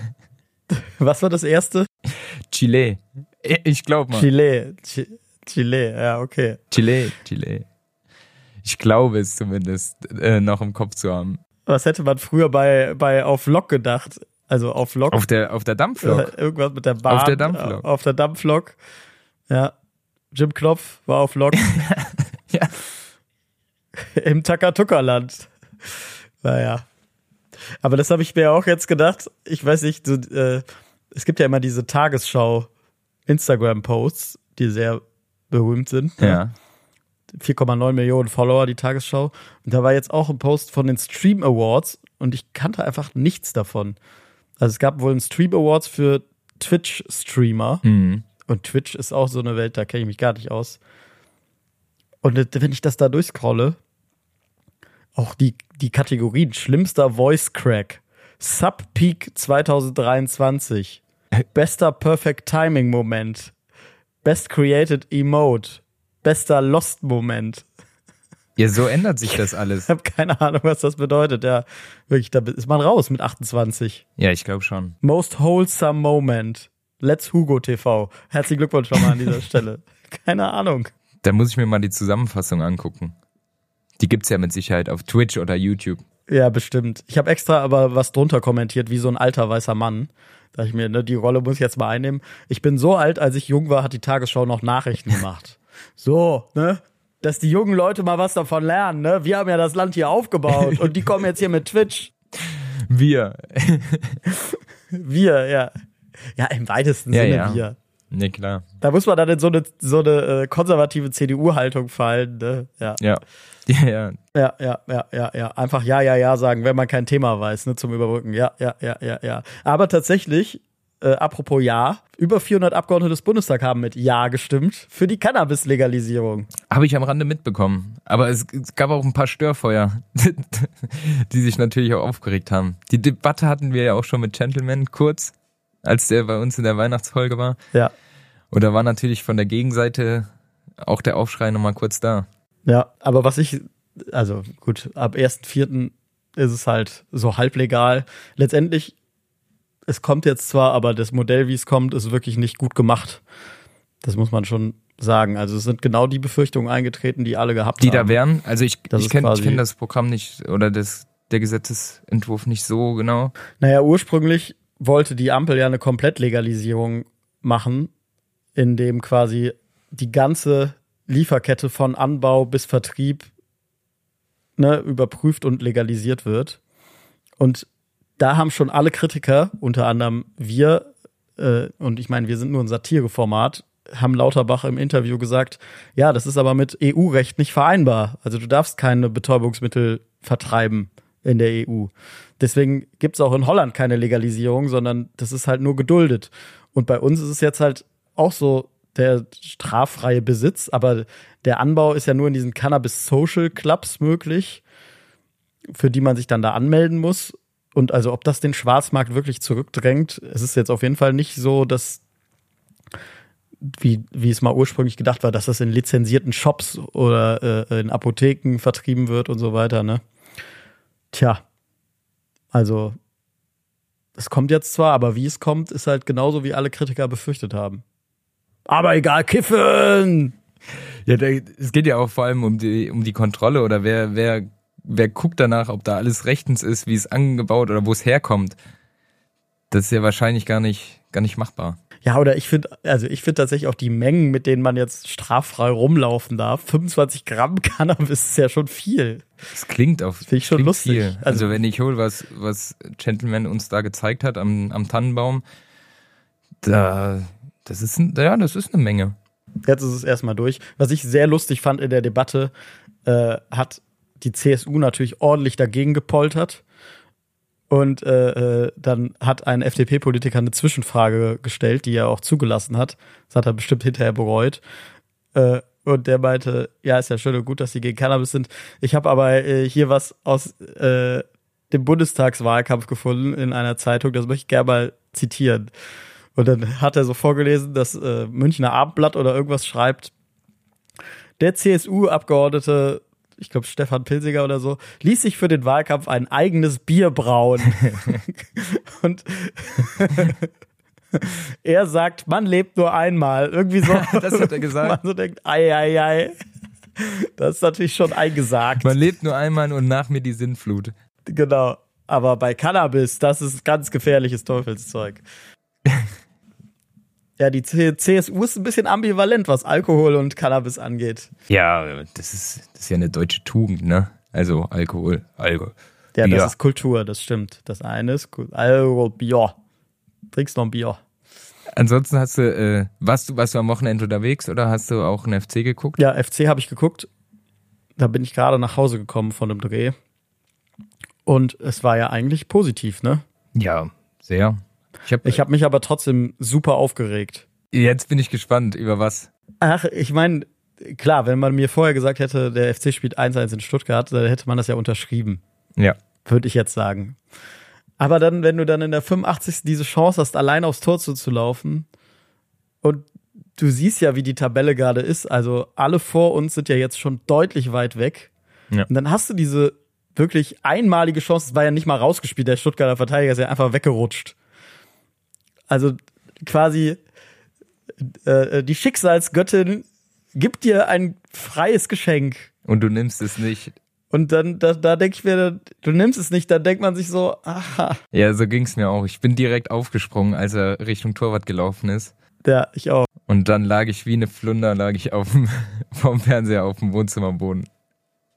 Was war das erste? Chile. Ich glaube mal. Chile. Ch- Chile, ja, okay. Chile, Chile. Ich glaube es zumindest äh, noch im Kopf zu haben. Was hätte man früher bei, bei auf Lok gedacht? Also auf Lok. Auf der, auf der Dampflok. Äh, irgendwas mit der Bahn. Auf der Dampflok. Äh, Auf der Dampflok. Ja. Jim Knopf war auf Lok. Ja. Im Takatuka-Land. Naja. Aber das habe ich mir auch jetzt gedacht. Ich weiß nicht, so, äh, es gibt ja immer diese Tagesschau-Instagram-Posts, die sehr berühmt sind. Ja. vier Komma neun Millionen Follower, die Tagesschau. Und da war jetzt auch ein Post von den Stream Awards und ich kannte einfach nichts davon. Also es gab wohl einen Stream Awards für Twitch-Streamer. Mhm. Und Twitch ist auch so eine Welt, da kenne ich mich gar nicht aus. Und wenn ich das da durchscrolle, auch die, die Kategorien, schlimmster Voice Crack, Sub Peak zwanzig dreiundzwanzig, bester Perfect Timing Moment, Best Created Emote, bester Lost Moment. Ja, so ändert sich das alles. Ich habe keine Ahnung, was das bedeutet. Ja, wirklich, da ist man raus mit achtundzwanzig. Ja, ich glaube schon. Most Wholesome Moment, Let's Hugo T V. Herzlichen Glückwunsch schon mal an dieser Stelle. Keine Ahnung. Da muss ich mir mal die Zusammenfassung angucken. Die gibt's ja mit Sicherheit auf Twitch oder YouTube. Ja, bestimmt. Ich habe extra aber was drunter kommentiert, wie so ein alter weißer Mann. Da ich mir, ne, die Rolle muss ich jetzt mal einnehmen. Ich bin so alt, als ich jung war, hat die Tagesschau noch Nachrichten gemacht. So, ne? Dass die jungen Leute mal was davon lernen, ne? Wir haben ja das Land hier aufgebaut und die kommen jetzt hier mit Twitch. Wir. Wir, ja. Ja, im weitesten Ja, Sinne ja. wir. Nee, klar. Da muss man dann in so eine, so eine äh, konservative C D U-Haltung fallen, ne? Ja. Ja. Ja, ja. Ja, ja, ja, ja, ja. Einfach ja, ja, ja sagen, wenn man kein Thema weiß, ne, zum Überbrücken. Ja, ja, ja, ja, ja. Aber tatsächlich, äh, apropos Ja, über vierhundert Abgeordnete des Bundestags haben mit Ja gestimmt für die Cannabis-Legalisierung. Habe ich am Rande mitbekommen. Aber es, es gab auch ein paar Störfeuer, die sich natürlich auch aufgeregt haben. Die Debatte hatten wir ja auch schon mit Gentleman kurz, als der bei uns in der Weihnachtsfolge war. Ja. Und da war natürlich von der Gegenseite auch der Aufschrei nochmal kurz da. Ja, aber was ich, also gut, ab ersten vierten ist es halt so halblegal. Letztendlich, es kommt jetzt zwar, aber das Modell, wie es kommt, ist wirklich nicht gut gemacht. Das muss man schon sagen. Also es sind genau die Befürchtungen eingetreten, die alle gehabt Die haben. da wären, also ich, Das ich ist kenne quasi- ich kenn das Programm nicht oder das, der Gesetzesentwurf nicht so genau. Naja, ursprünglich wollte die Ampel ja eine Komplettlegalisierung machen, in dem quasi die ganze Lieferkette von Anbau bis Vertrieb ne, überprüft und legalisiert wird. Und da haben schon alle Kritiker, unter anderem wir, äh, und ich meine, wir sind nur ein Satireformat, haben Lauterbach im Interview gesagt, ja, das ist aber mit E U-Recht nicht vereinbar. Also du darfst keine Betäubungsmittel vertreiben in der E U. Deswegen gibt es auch in Holland keine Legalisierung, sondern das ist halt nur geduldet. Und bei uns ist es jetzt halt auch so der straffreie Besitz, aber der Anbau ist ja nur in diesen Cannabis-Social-Clubs möglich, für die man sich dann da anmelden muss. Und also ob das den Schwarzmarkt wirklich zurückdrängt, es ist jetzt auf jeden Fall nicht so, dass wie, wie es mal ursprünglich gedacht war, dass das in lizenzierten Shops oder äh, in Apotheken vertrieben wird und so weiter, ne? Tja, also es kommt jetzt zwar, aber wie es kommt, ist halt genauso, wie alle Kritiker befürchtet haben. Aber egal, kiffen! Ja, da, es geht ja auch vor allem um die, um die Kontrolle oder wer, wer, wer guckt danach, ob da alles rechtens ist, wie es angebaut oder wo es herkommt. Das ist ja wahrscheinlich gar nicht, gar nicht machbar. Ja, oder ich finde, also ich finde tatsächlich auch die Mengen, mit denen man jetzt straffrei rumlaufen darf, fünfundzwanzig Gramm Cannabis ist ja schon viel. Das klingt auf Finde ich schon klingt lustig. viel. Also, Also- wenn ich hole, was, was Gentleman uns da gezeigt hat am, am Tannenbaum, da, das ist, ein, ja, das ist eine Menge. Jetzt ist es erstmal durch. Was ich sehr lustig fand in der Debatte, äh, hat die C S U natürlich ordentlich dagegen gepoltert. Und äh, äh, dann hat ein F D P-Politiker eine Zwischenfrage gestellt, die er auch zugelassen hat. Das hat er bestimmt hinterher bereut. Äh, und der meinte, ja, ist ja schön und gut, dass sie gegen Cannabis sind. Ich habe aber äh, hier was aus äh, dem Bundestagswahlkampf gefunden in einer Zeitung. Das möchte ich gerne mal zitieren. Und dann hat er so vorgelesen, dass äh, Münchner Abendblatt oder irgendwas schreibt, der C S U-Abgeordnete, ich glaube Stefan Pilsiger oder so, ließ sich für den Wahlkampf ein eigenes Bier brauen. Und er sagt, man lebt nur einmal. Irgendwie so. Das hat er gesagt. Man so denkt, ei, ei, ei. Das ist natürlich schon eingesagt. Man lebt nur einmal und nach mir die Sinnflut. Genau. Aber bei Cannabis, das ist ganz gefährliches Teufelszeug. Ja, die C- CSU ist ein bisschen ambivalent, was Alkohol und Cannabis angeht. Ja, das ist, das ist ja eine deutsche Tugend, ne? Also Alkohol, Alkohol. Ja, Bier. das ist Kultur, das stimmt. Das eine ist Kul- Alkohol, Bier. Trinkst noch ein Bier. Ansonsten hast du, äh, warst du, warst du am Wochenende unterwegs oder hast du auch einen F C geguckt? Ja, F C habe ich geguckt. Da bin ich gerade nach Hause gekommen von einem Dreh. Und es war ja eigentlich positiv, ne? Ja, sehr. Ich hab, Ich habe mich aber trotzdem super aufgeregt. jetzt bin ich gespannt, über was. Ach, ich meine, klar, wenn man mir vorher gesagt hätte, der F C spielt eins eins in Stuttgart, dann hätte man das ja unterschrieben, Ja. würde ich jetzt sagen. Aber dann, wenn du dann in der fünfundachtzigsten diese Chance hast, allein aufs Tor zuzulaufen und du siehst ja, wie die Tabelle gerade ist, also alle vor uns sind ja jetzt schon deutlich weit weg. Ja. Und dann hast du diese wirklich einmalige Chance, es war ja nicht mal rausgespielt, der Stuttgarter Verteidiger ist ja einfach weggerutscht. Also quasi äh, die Schicksalsgöttin gibt dir ein freies Geschenk. Und du nimmst es nicht. Und dann, da, da denke ich mir, du nimmst es nicht, dann denkt man sich so, aha. Ja, so ging's mir auch. Ich bin direkt aufgesprungen, als er Richtung Torwart gelaufen ist. Ja, ich auch. Und dann lag ich wie eine Flunder, lag ich auf dem, vom Fernseher auf dem Wohnzimmerboden.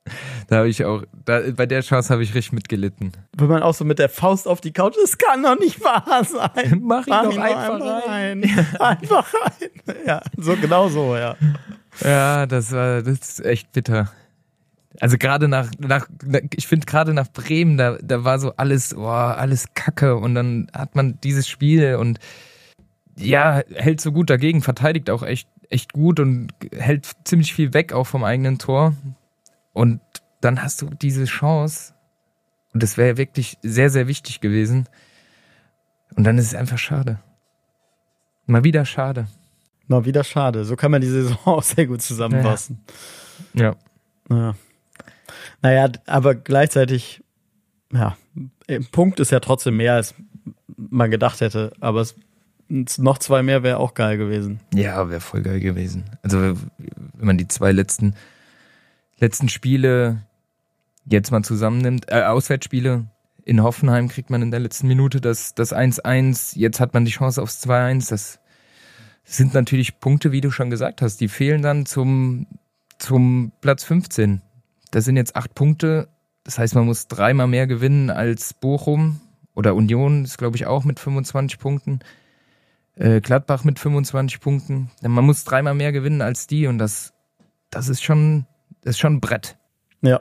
Da habe ich auch, da, bei der Chance habe ich richtig mitgelitten. Wenn man auch so mit der Faust auf die Couch, das kann doch nicht wahr sein. Mach ihn Mach doch ihn einfach einfach rein. rein. Einfach rein. Ja, so genau so, ja. Ja, das war, das ist echt bitter. Also gerade nach, nach, ich finde gerade nach Bremen, da, da war so alles, boah, alles Kacke und dann hat man dieses Spiel und ja, hält so gut dagegen, verteidigt auch echt, echt gut und hält ziemlich viel weg auch vom eigenen Tor und dann hast du diese Chance und das wäre wirklich sehr, sehr wichtig gewesen und dann ist es einfach schade. Mal wieder schade. Mal wieder schade. So kann man die Saison auch sehr gut zusammenfassen. Ja. Ja. Naja, aber gleichzeitig, ja, im Punkt ist ja trotzdem mehr, als man gedacht hätte. Aber es, noch zwei mehr wäre auch geil gewesen. Ja, wäre voll geil gewesen. Also wenn man die zwei letzten, letzten Spiele jetzt mal zusammennimmt, äh, Auswärtsspiele in Hoffenheim kriegt man in der letzten Minute das, das eins eins, jetzt hat man die Chance aufs zwei eins. Das sind natürlich Punkte, wie du schon gesagt hast, die fehlen dann zum, zum Platz fünfzehn. Das sind jetzt acht Punkte, das heißt, man muss dreimal mehr gewinnen als Bochum oder Union, ist glaube ich auch mit fünfundzwanzig Punkten, äh, Gladbach mit fünfundzwanzig Punkten. Man muss dreimal mehr gewinnen als die und das, das ist schon, das ist schon ein Brett. Ja,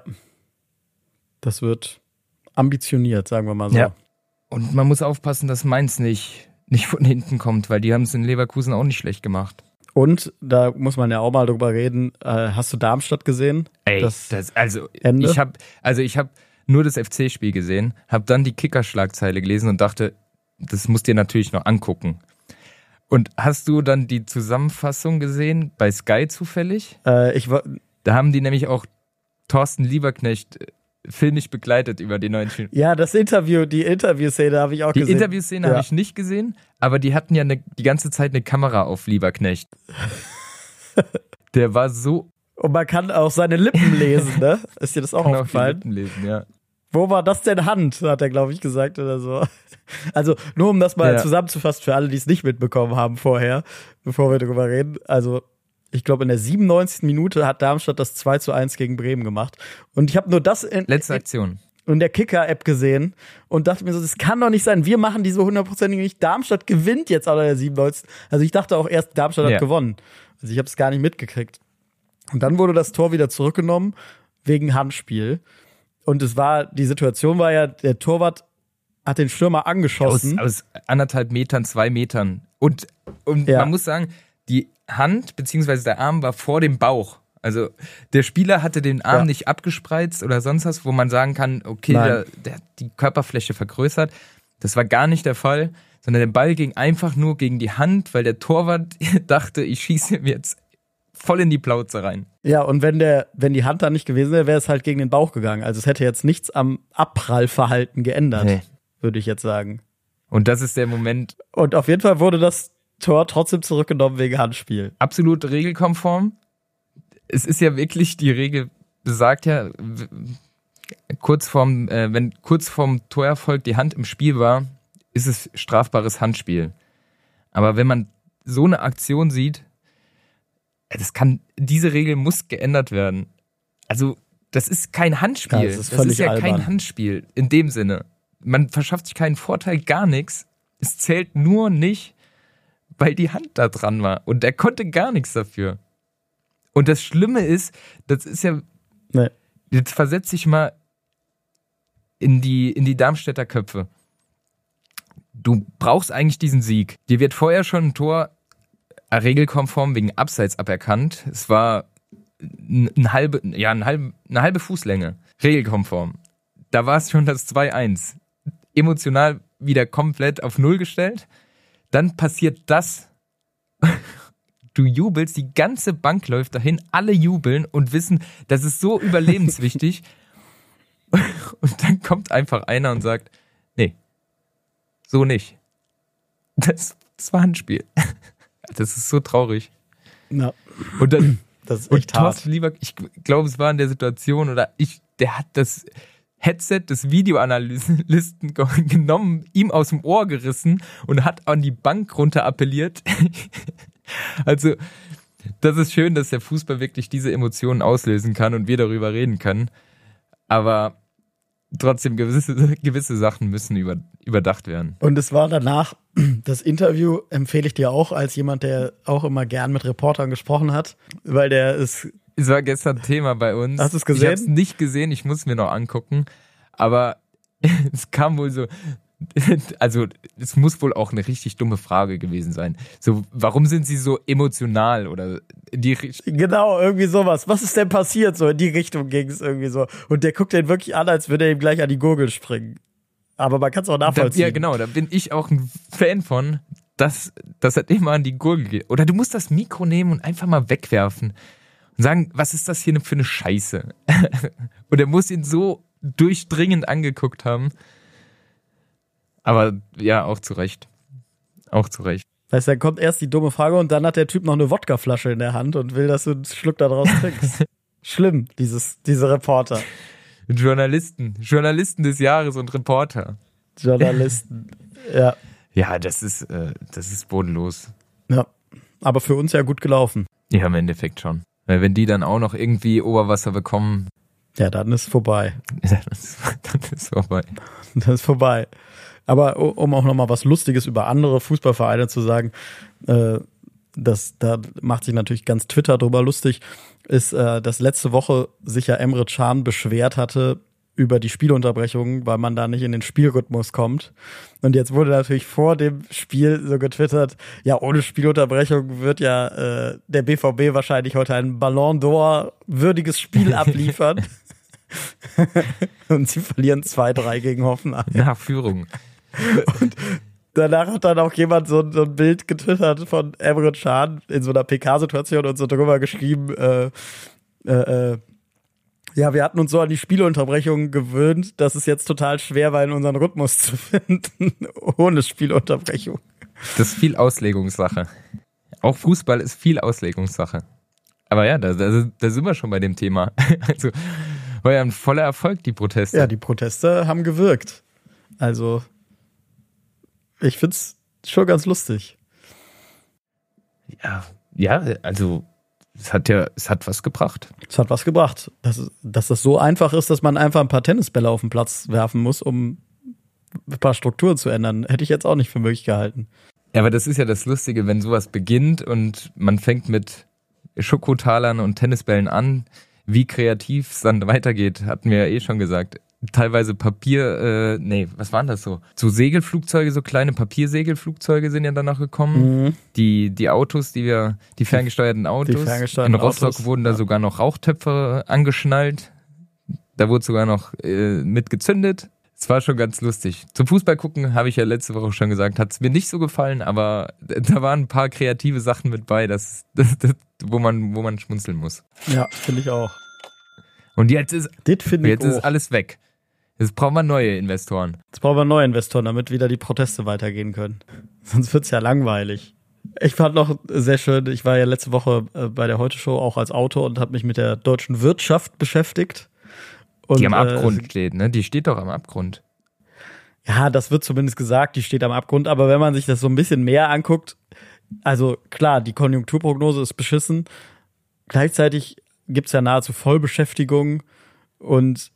das wird ambitioniert, sagen wir mal so. Ja. Und man muss aufpassen, dass Mainz nicht, nicht von hinten kommt, weil die haben es in Leverkusen auch nicht schlecht gemacht. Und da muss man ja auch mal drüber reden. Äh, hast du Darmstadt gesehen? Ey, das das, also Ende? ich habe also ich habe nur das F C-Spiel gesehen, habe dann die Kicker-Schlagzeile gelesen und dachte, das musst du dir natürlich noch angucken. Und hast du dann die Zusammenfassung gesehen bei Sky zufällig? Äh, ich war. Da haben die nämlich auch Thorsten Lieberknecht filmisch begleitet über die neuen Filme. Ja, das Interview, die Interviewszene habe ich auch Die gesehen. Die Interviewszene ja. habe ich nicht gesehen, aber die hatten ja eine, die ganze Zeit eine Kamera auf Lieberknecht. Der war so... Und man kann auch seine Lippen lesen, ne? Ist dir das auch Kann aufgefallen? Auch die Lippen lesen, ja. Wo war das denn Hand, hat er, glaube ich, gesagt oder so. Also nur um das mal Ja. zusammenzufassen für alle, die es nicht mitbekommen haben vorher, bevor wir darüber reden. Also ich glaube, in der siebenundneunzigsten Minute hat Darmstadt das zwei zu eins gegen Bremen gemacht. Und ich habe nur das in, Letzte Aktion. in der Kicker-App gesehen und dachte mir so, das kann doch nicht sein. Wir machen diese hundertprozentig nicht. Darmstadt gewinnt jetzt auch in der siebenundneunzigsten Also ich dachte auch erst, Darmstadt Ja. hat gewonnen. Also ich habe es gar nicht mitgekriegt. Und dann wurde das Tor wieder zurückgenommen wegen Handspiel. Und es war, die Situation war ja, der Torwart hat den Stürmer Aus, angeschossen. aus anderthalb Metern, zwei Metern. Und, und Ja. man muss sagen, die Hand bzw. der Arm war vor dem Bauch. Also der Spieler hatte den Arm Ja. nicht abgespreizt oder sonst was, wo man sagen kann, okay, Nein. der, der hat die Körperfläche vergrößert. Das war gar nicht der Fall, sondern der Ball ging einfach nur gegen die Hand, weil der Torwart dachte, ich schieße ihm jetzt voll in die Plauze rein. Ja, und wenn der, wenn die Hand da nicht gewesen wäre, wäre es halt gegen den Bauch gegangen. Also es hätte jetzt nichts am Abprallverhalten geändert, Nee. würde ich jetzt sagen. Und das ist der Moment, Und auf jeden Fall wurde das Tor trotzdem zurückgenommen wegen Handspiel. absolut regelkonform. Es ist ja wirklich, die Regel besagt ja, w- kurz vorm, äh, wenn kurz vorm Torerfolg die Hand im Spiel war, ist es strafbares Handspiel. Aber wenn man so eine Aktion sieht, äh, das kann, diese Regel muss geändert werden. Also, das ist kein Handspiel. Ja, das ist das völlig ist ja kein albern. Handspiel in dem Sinne. Man verschafft sich keinen Vorteil, gar nichts. Es zählt nur nicht, weil die Hand da dran war. Und er konnte gar nichts dafür. Und das Schlimme ist, das ist ja, Nee. jetzt versetz dich mal in die, in die Darmstädter Köpfe. Du brauchst eigentlich diesen Sieg. Dir wird vorher schon ein Tor äh, regelkonform wegen Abseits aberkannt. Es war ein, ein halbe, ja, ein halbe, eine halbe Fußlänge. Regelkonform. Da war es schon das zwei eins. Emotional wieder komplett auf Null gestellt. Dann passiert das. Du jubelst, die ganze Bank läuft dahin, alle jubeln und wissen, das ist so überlebenswichtig. Und dann kommt einfach einer und sagt, nee, so nicht. Das, das war Handspiel. Das ist so traurig. Ja, Und dann, das ist und echt hart. Thorsten Lieber, ich glaube, es war in der Situation, oder ich, der hat das Headset des Videoanalysten genommen, ihm aus dem Ohr gerissen und hat an die Bank runter appelliert. Also, das ist schön, dass der Fußball wirklich diese Emotionen auslösen kann und wir darüber reden können. Aber trotzdem, gewisse, gewisse Sachen müssen über, überdacht werden. Und es war danach, das Interview empfehle ich dir auch als jemand, der auch immer gern mit Reportern gesprochen hat, weil der ist... Es war gestern Thema bei uns. Hast du es gesehen? Ich habe es nicht gesehen, ich muss es mir noch angucken. Aber es kam wohl so... Also, es muss wohl auch eine richtig dumme Frage gewesen sein. So, warum sind sie so emotional oder in die Richtung? Genau, irgendwie sowas. Was ist denn passiert? So in die Richtung ging es irgendwie so. Und der guckt den wirklich an, als würde er ihm gleich an die Gurgel springen. Aber man kann es auch nachvollziehen. Da, ja, genau, da bin ich auch ein Fan von, dass, dass er immer an die Gurgel geht. Oder du musst das Mikro nehmen und einfach mal wegwerfen und sagen, was ist das hier für eine Scheiße? Und er muss ihn so durchdringend angeguckt haben. Aber ja, auch zu Recht. Auch zu Recht. Das heißt, dann kommt erst die dumme Frage und dann hat der Typ noch eine Wodkaflasche in der Hand und will, dass du einen Schluck daraus trinkst. Schlimm, dieses, diese Reporter. Journalisten. Journalisten des Jahres und Reporter. Journalisten, ja. Ja, das ist, äh, das ist bodenlos. Ja, aber für uns ja gut gelaufen. Ja, im Endeffekt schon. Weil wenn die dann auch noch irgendwie Oberwasser bekommen. Ja, dann ist vorbei. dann, ist, dann ist vorbei. Dann ist vorbei. Aber um auch nochmal was Lustiges über andere Fußballvereine zu sagen, äh, das, da macht sich natürlich ganz Twitter drüber lustig, ist, äh, dass letzte Woche sich ja Emre Can beschwert hatte über die Spielunterbrechungen, weil man da nicht in den Spielrhythmus kommt. Und jetzt wurde natürlich vor dem Spiel so getwittert, ja, ohne Spielunterbrechung wird ja äh, der B V B wahrscheinlich heute ein Ballon d'Or würdiges Spiel abliefern. Und sie verlieren zwei drei gegen Hoffenheim. Nach Führung. Und danach hat dann auch jemand so, so ein Bild getwittert von Emre Can in so einer P K-Situation und so drüber geschrieben, äh, äh, äh, ja, wir hatten uns so an die Spielunterbrechungen gewöhnt, dass es jetzt total schwer war, in unseren Rhythmus zu finden, ohne Spielunterbrechung. Das ist viel Auslegungssache. Auch Fußball ist viel Auslegungssache. Aber ja, da, da, da sind wir schon bei dem Thema. Also war ja ein voller Erfolg, die Proteste. Ja, die Proteste haben gewirkt. Also ich find's schon ganz lustig. Ja, ja, also es hat ja, es hat was gebracht. Es hat was gebracht. Dass, dass das so einfach ist, dass man einfach ein paar Tennisbälle auf den Platz werfen muss, um ein paar Strukturen zu ändern, hätte ich jetzt auch nicht für möglich gehalten. Ja, aber das ist ja das Lustige, wenn sowas beginnt und man fängt mit Schokotalern und Tennisbällen an, wie kreativ es dann weitergeht, hatten wir ja eh schon gesagt. Teilweise Papier, äh, nee, was waren das so? So Segelflugzeuge, so kleine Papiersegelflugzeuge sind ja danach gekommen. Mhm. Die, die Autos, die wir, die ferngesteuerten Autos. Die ferngesteuerten In Rostock Autos, wurden da ja. sogar noch Rauchtöpfe angeschnallt. Da wurde sogar noch äh, mit gezündet. Es war schon ganz lustig. Zum Fußball gucken, habe ich ja letzte Woche schon gesagt, hat es mir nicht so gefallen, aber da waren ein paar kreative Sachen mit bei, das, das, das, wo man, wo man schmunzeln muss. Ja, finde ich auch. Und jetzt ist, jetzt ist alles weg. Jetzt brauchen wir neue Investoren. Jetzt brauchen wir neue Investoren, damit wieder die Proteste weitergehen können. Sonst wird's ja langweilig. Ich fand noch sehr schön, ich war ja letzte Woche bei der Heute-Show auch als Autor und habe mich mit der deutschen Wirtschaft beschäftigt. Und, die am Abgrund äh, steht, ne? Die steht doch am Abgrund. Ja, das wird zumindest gesagt, die steht am Abgrund. Aber wenn man sich das so ein bisschen mehr anguckt, also klar, die Konjunkturprognose ist beschissen. Gleichzeitig gibt's ja nahezu Vollbeschäftigung und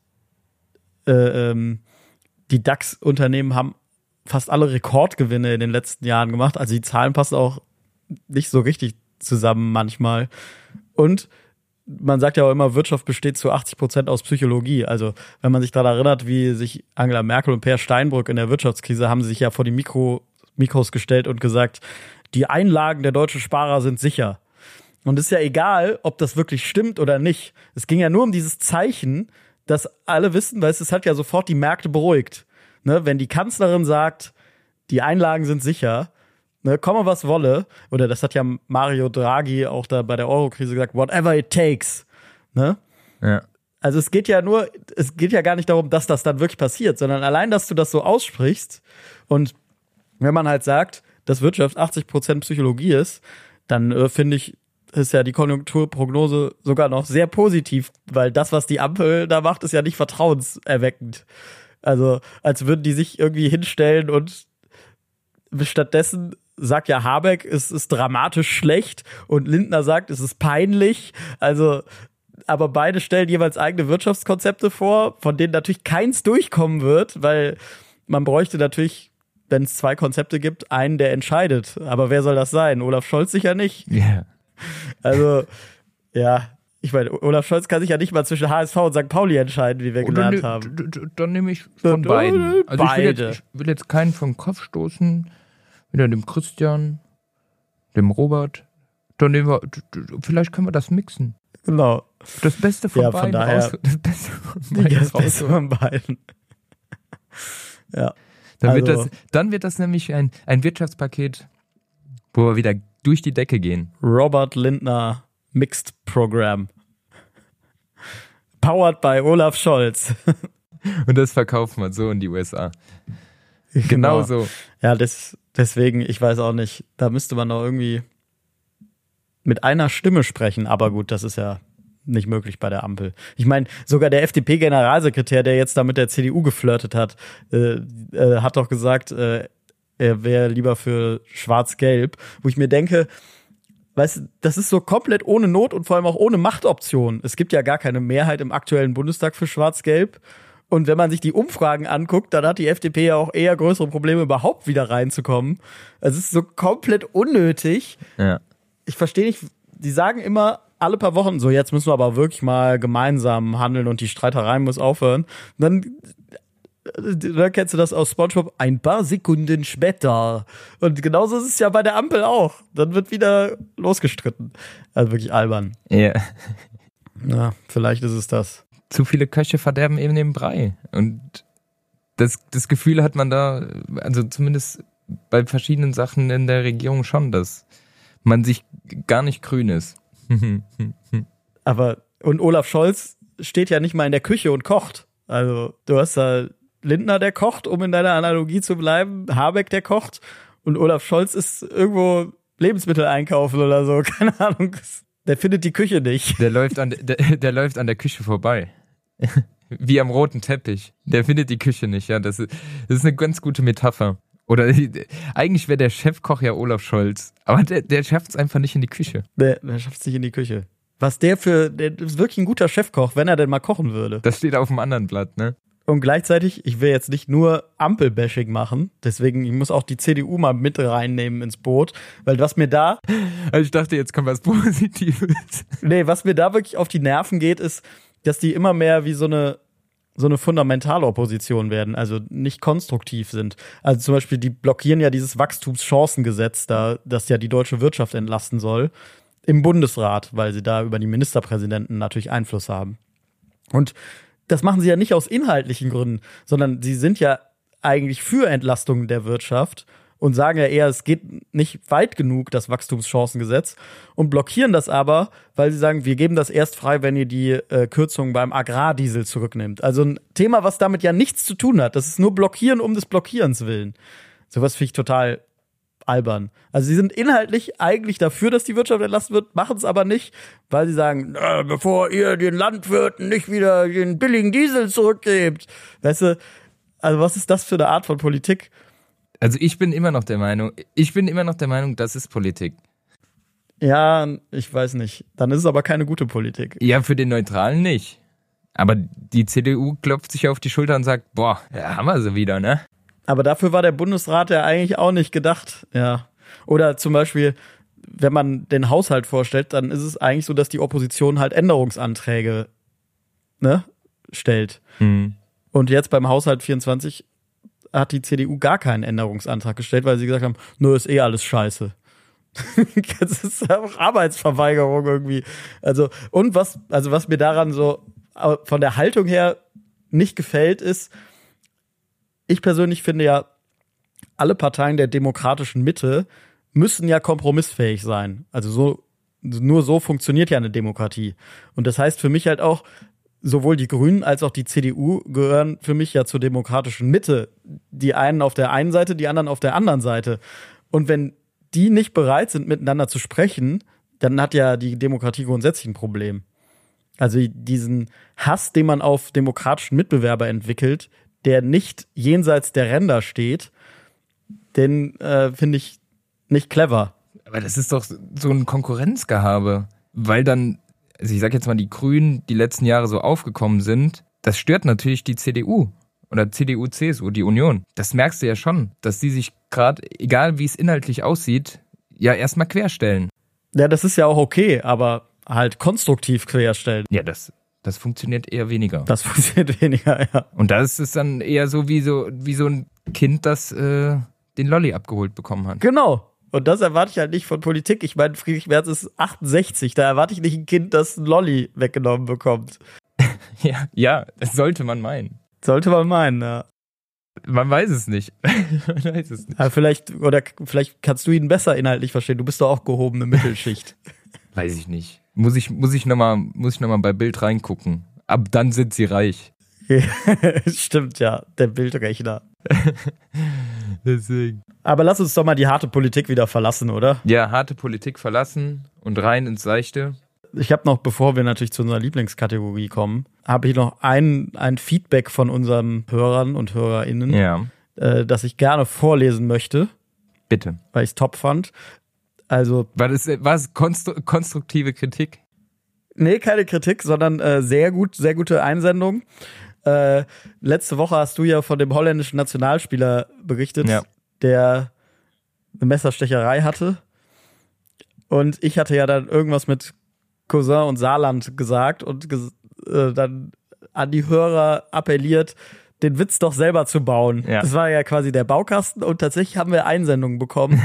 äh, ähm, die DAX-Unternehmen haben fast alle Rekordgewinne in den letzten Jahren gemacht. Also die Zahlen passen auch nicht so richtig zusammen manchmal. Und man sagt ja auch immer, Wirtschaft besteht zu achtzig Prozent aus Psychologie. Also wenn man sich daran erinnert, wie sich Angela Merkel und Peer Steinbrück in der Wirtschaftskrise haben sie sich ja vor die Mikro, Mikros gestellt und gesagt, die Einlagen der deutschen Sparer sind sicher. Und es ist ja egal, ob das wirklich stimmt oder nicht. Es ging ja nur um dieses Zeichen, dass alle wissen, weil es hat ja sofort die Märkte beruhigt. Ne? Wenn die Kanzlerin sagt, die Einlagen sind sicher, ne, komme was wolle, oder das hat ja Mario Draghi auch da bei der Euro-Krise gesagt, whatever it takes. Ne? Ja. Also es geht ja nur, es geht ja gar nicht darum, dass das dann wirklich passiert, sondern allein, dass du das so aussprichst und wenn man halt sagt, dass Wirtschaft achtzig Prozent Psychologie ist, dann äh, finde ich, ist ja die Konjunkturprognose sogar noch sehr positiv, weil das, was die Ampel da macht, ist ja nicht vertrauenserweckend. Also als würden die sich irgendwie hinstellen und stattdessen sagt ja Habeck, es ist dramatisch schlecht und Lindner sagt, es ist peinlich. Also, aber beide stellen jeweils eigene Wirtschaftskonzepte vor, von denen natürlich keins durchkommen wird, weil man bräuchte natürlich, wenn es zwei Konzepte gibt, einen, der entscheidet. Aber wer soll das sein? Olaf Scholz sicher nicht. Ja. Yeah. Also, ja, ich meine, Olaf Scholz kann sich ja nicht mal zwischen H S V und Sankt Pauli entscheiden, wie wir Oder gelernt ne, haben. d- d- Dann nehme ich von beiden. Also ich will, jetzt, ich will jetzt keinen vom Kopf stoßen. Wieder dem Christian, dem Robert. Dann nehmen wir, d- d- vielleicht können wir das mixen. Genau. Das Beste von Ja, von beiden daher- raus. Das Beste von beiden Das raus. Beste von beiden. Ja. Dann, wird Also- das, dann wird das nämlich ein, ein Wirtschaftspaket, wo wir wieder durch die Decke gehen. Robert Lindner Mixed Program. Powered by Olaf Scholz. Und das verkaufen wir so in die U S A. Genau so. Ja, das, deswegen, ich weiß auch nicht, da müsste man doch irgendwie mit einer Stimme sprechen. Aber gut, das ist ja nicht möglich bei der Ampel. Ich meine, sogar der F D P-Generalsekretär, der jetzt da mit der C D U geflirtet hat, äh, äh, hat doch gesagt, äh, er wäre lieber für Schwarz-Gelb. Wo ich mir denke, weißt du, das ist so komplett ohne Not und vor allem auch ohne Machtoption. Es gibt ja gar keine Mehrheit im aktuellen Bundestag für Schwarz-Gelb. Und wenn man sich die Umfragen anguckt, dann hat die F D P ja auch eher größere Probleme, überhaupt wieder reinzukommen. Also es ist so komplett unnötig. Ja. Ich verstehe nicht, die sagen immer alle paar Wochen, so jetzt müssen wir aber wirklich mal gemeinsam handeln und die Streitereien muss aufhören. Und dann, dann kennst du das aus SpongeBob, ein paar Sekunden später. Und genauso ist es ja bei der Ampel auch. Dann wird wieder losgestritten. Also wirklich albern. Ja. Ja, vielleicht ist es das. Zu viele Köche verderben eben den Brei. Und das, das Gefühl hat man da, also zumindest bei verschiedenen Sachen in der Regierung schon, dass man sich gar nicht grün ist. Aber, und Olaf Scholz steht ja nicht mal in der Küche und kocht. Also, du hast da Lindner, der kocht, um in deiner Analogie zu bleiben, Habeck, der kocht, und Olaf Scholz ist irgendwo Lebensmittel einkaufen oder so, keine Ahnung. Der findet die Küche nicht. Der läuft an der, der läuft an der Küche vorbei. Wie am roten Teppich. Der findet die Küche nicht, ja. Das ist, das ist eine ganz gute Metapher. Oder eigentlich wäre der Chefkoch ja Olaf Scholz. Aber der, der schafft es einfach nicht in die Küche. Der, der schafft es nicht in die Küche. Was der für, der ist wirklich ein guter Chefkoch, wenn er denn mal kochen würde. Das steht auf dem anderen Blatt, ne? Und gleichzeitig, ich will jetzt nicht nur Ampelbashing machen, deswegen, ich muss auch die C D U mal mit reinnehmen ins Boot, weil was mir da, Also ich dachte, jetzt kommt was Positives. nee, was mir da wirklich auf die Nerven geht, ist, dass die immer mehr wie so eine, so eine Fundamentalopposition werden, also nicht konstruktiv sind. Also zum Beispiel, die blockieren ja dieses Wachstumschancengesetz da, das ja die deutsche Wirtschaft entlasten soll, im Bundesrat, weil sie da über die Ministerpräsidenten natürlich Einfluss haben. Und das machen sie ja nicht aus inhaltlichen Gründen, sondern sie sind ja eigentlich für Entlastung der Wirtschaft und sagen ja eher, es geht nicht weit genug, das Wachstumschancengesetz, und blockieren das aber, weil sie sagen, wir geben das erst frei, wenn ihr die äh, Kürzungen beim Agrardiesel zurücknimmt. Also ein Thema, was damit ja nichts zu tun hat. Das ist nur Blockieren um des Blockierens willen. Sowas finde ich total albern. Also sie sind inhaltlich eigentlich dafür, dass die Wirtschaft entlasten wird, machen es aber nicht, weil sie sagen, äh, bevor ihr den Landwirten nicht wieder den billigen Diesel zurückgebt. Weißt du, also was ist das für eine Art von Politik? Also ich bin immer noch der Meinung, ich bin immer noch der Meinung, das ist Politik. Ja, ich weiß nicht. Dann ist es aber keine gute Politik. Ja, für den Neutralen nicht. Aber die C D U klopft sich auf die Schulter und sagt, boah, ja, haben wir sie wieder, ne? Aber dafür war der Bundesrat ja eigentlich auch nicht gedacht. Ja. Oder zum Beispiel, wenn man den Haushalt vorstellt, dann ist es eigentlich so, dass die Opposition halt Änderungsanträge, ne, stellt. Hm. Und jetzt beim Haushalt vierundzwanzig hat die C D U gar keinen Änderungsantrag gestellt, weil sie gesagt haben, nur ist eh alles scheiße. Das ist auch Arbeitsverweigerung irgendwie. Also, und was, also was mir daran so von der Haltung her nicht gefällt, ist, ich persönlich finde ja, alle Parteien der demokratischen Mitte müssen ja kompromissfähig sein. Also so, nur so funktioniert ja eine Demokratie. Und das heißt für mich halt auch, sowohl die Grünen als auch die C D U gehören für mich ja zur demokratischen Mitte. Die einen auf der einen Seite, die anderen auf der anderen Seite. Und wenn die nicht bereit sind, miteinander zu sprechen, dann hat ja die Demokratie grundsätzlich ein Problem. Also diesen Hass, den man auf demokratischen Mitbewerber entwickelt, der nicht jenseits der Ränder steht, den äh, finde ich, nicht clever. Aber das ist doch so ein Konkurrenzgehabe, weil dann, also ich sag jetzt mal, die Grünen die letzten Jahre so aufgekommen sind, das stört natürlich die C D U oder C D U, C S U, die Union. Das merkst du ja schon, dass die sich gerade, egal wie es inhaltlich aussieht, ja erstmal querstellen. Ja, das ist ja auch okay, aber halt konstruktiv querstellen. Ja, das, das funktioniert eher weniger. Das funktioniert weniger, ja. Und da ist es dann eher so wie so, wie so ein Kind, das äh, den Lolli abgeholt bekommen hat. Genau. Und das erwarte ich halt nicht von Politik. Ich meine, Friedrich Merz ist achtundsechzig. Da erwarte ich nicht ein Kind, das einen Lolli weggenommen bekommt. Ja, ja, das sollte man meinen. Sollte man meinen, ja. Man weiß es nicht. Man weiß es nicht. Aber vielleicht, oder vielleicht kannst du ihn besser inhaltlich verstehen. Du bist doch auch gehobene Mittelschicht. Weiß ich nicht. Muss ich, muss ich nochmal, muss ich noch mal bei Bild reingucken. Ab dann sind sie reich. Stimmt, ja. Der Bildrechner. Deswegen. Aber lass uns doch mal die harte Politik wieder verlassen, oder? Ja, harte Politik verlassen und rein ins Seichte. Ich habe noch, bevor wir natürlich zu unserer Lieblingskategorie kommen, habe ich noch ein, ein Feedback von unseren Hörern und HörerInnen, Ja. äh, das ich gerne vorlesen möchte, Bitte. weil ich es top fand. Also, War das, war es konstru- konstruktive Kritik? nee, keine Kritik, sondern äh, sehr gut, sehr gute Einsendung. Äh, letzte Woche hast du ja von dem holländischen Nationalspieler berichtet, Ja. der eine Messerstecherei hatte. Und ich hatte ja dann irgendwas mit Cousin und Saarland gesagt und ges- äh, dann an die Hörer appelliert, den Witz doch selber zu bauen. Ja. Das war ja quasi der Baukasten und tatsächlich haben wir Einsendungen bekommen.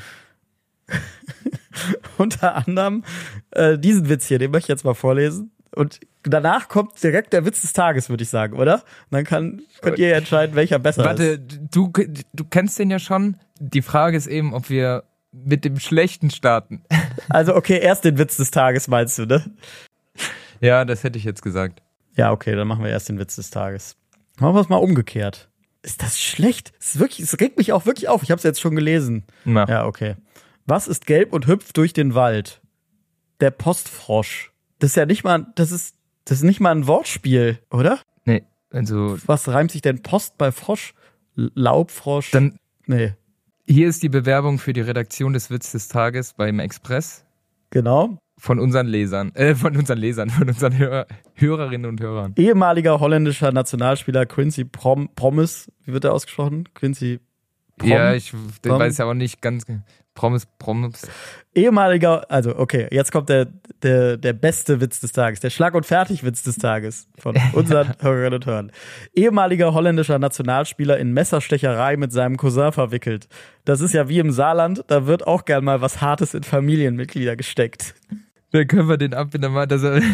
Unter anderem äh, diesen Witz hier, den möchte ich jetzt mal vorlesen. Und danach kommt direkt der Witz des Tages, würde ich sagen, oder? Und dann kann, könnt ihr entscheiden, welcher besser Warte, ist. du, du kennst den ja schon. Die Frage ist eben, ob wir mit dem Schlechten starten. Also okay, erst den Witz des Tages meinst du, ne? Ja, das hätte ich jetzt gesagt. Ja, okay, dann machen wir erst den Witz des Tages. Machen wir es mal umgekehrt. Ist das schlecht? Es ist wirklich, es regt mich auch wirklich auf. Ich habe es jetzt schon gelesen. Na. Ja, okay. Was ist gelb und hüpft durch den Wald? Der Postfrosch. Das ist ja nicht mal, das ist, das ist nicht mal ein Wortspiel, oder? Nee, also Was reimt sich denn Post bei Frosch? L- Laubfrosch? dann Nee, hier ist die Bewerbung für die Redaktion des Witz des Tages beim Express genau. von unseren Lesern, äh, von unseren Lesern, von unseren Hörer, Hörerinnen und Hörern. Ehemaliger holländischer Nationalspieler Quincy Prom, Promes, wie wird er ausgesprochen? Quincy Prom? Ja, ich Prom? weiß ja auch nicht ganz. Promis, Promis. Ehemaliger, also okay, jetzt kommt der, der, der beste Witz des Tages, der Schlag- und Fertig-Witz des Tages von unseren Hörerinnen und Hörern. Ehemaliger holländischer Nationalspieler in Messerstecherei mit seinem Cousin verwickelt. Das ist ja wie im Saarland, da wird auch gern mal was Hartes in Familienmitglieder gesteckt. Dann können wir den abbinden, mal, dass er.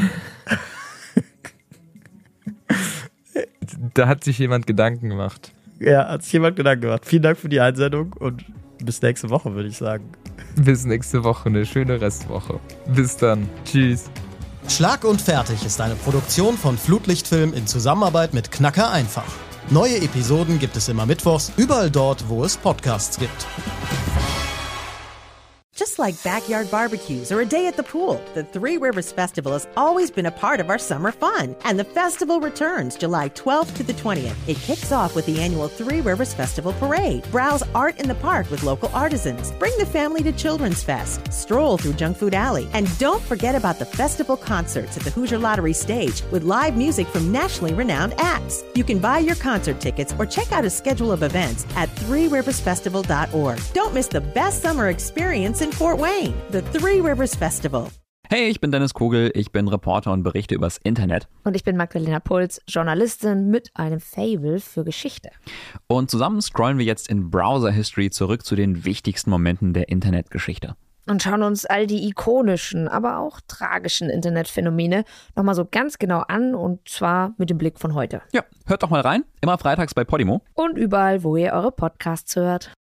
Da hat sich jemand Gedanken gemacht. Ja, hat sich jemand Gedanken gemacht. Vielen Dank für die Einsendung und bis nächste Woche, würde ich sagen. Bis nächste Woche, eine schöne Restwoche. Bis dann. Tschüss. Schlag und Fertig ist eine Produktion von Flutlichtfilm in Zusammenarbeit mit Knacker einfach. Neue Episoden gibt es immer mittwochs, überall dort, wo es Podcasts gibt. Just like backyard barbecues or a day at the pool, the Three Rivers Festival has always been a part of our summer fun. And the festival returns July twelfth to the twentieth. It kicks off with the annual Three Rivers Festival Parade. Browse art in the park with local artisans. Bring the family to Children's Fest. Stroll through Junk Food Alley. And don't forget about the festival concerts at the Hoosier Lottery stage with live music from nationally renowned acts. You can buy your concert tickets or check out a schedule of events at three rivers festival dot org. Don't miss the best summer experience in Fort Wayne, the Three Rivers Festival. Hey, ich bin Dennis Kogel, ich bin Reporter und berichte übers Internet. Und ich bin Magdalena Puls, Journalistin mit einem Faible für Geschichte. Und zusammen scrollen wir jetzt in Browser History zurück zu den wichtigsten Momenten der Internetgeschichte. Und schauen uns all die ikonischen, aber auch tragischen Internetphänomene nochmal so ganz genau an und zwar mit dem Blick von heute. Ja, hört doch mal rein, immer freitags bei Podimo. Und überall, wo ihr eure Podcasts hört.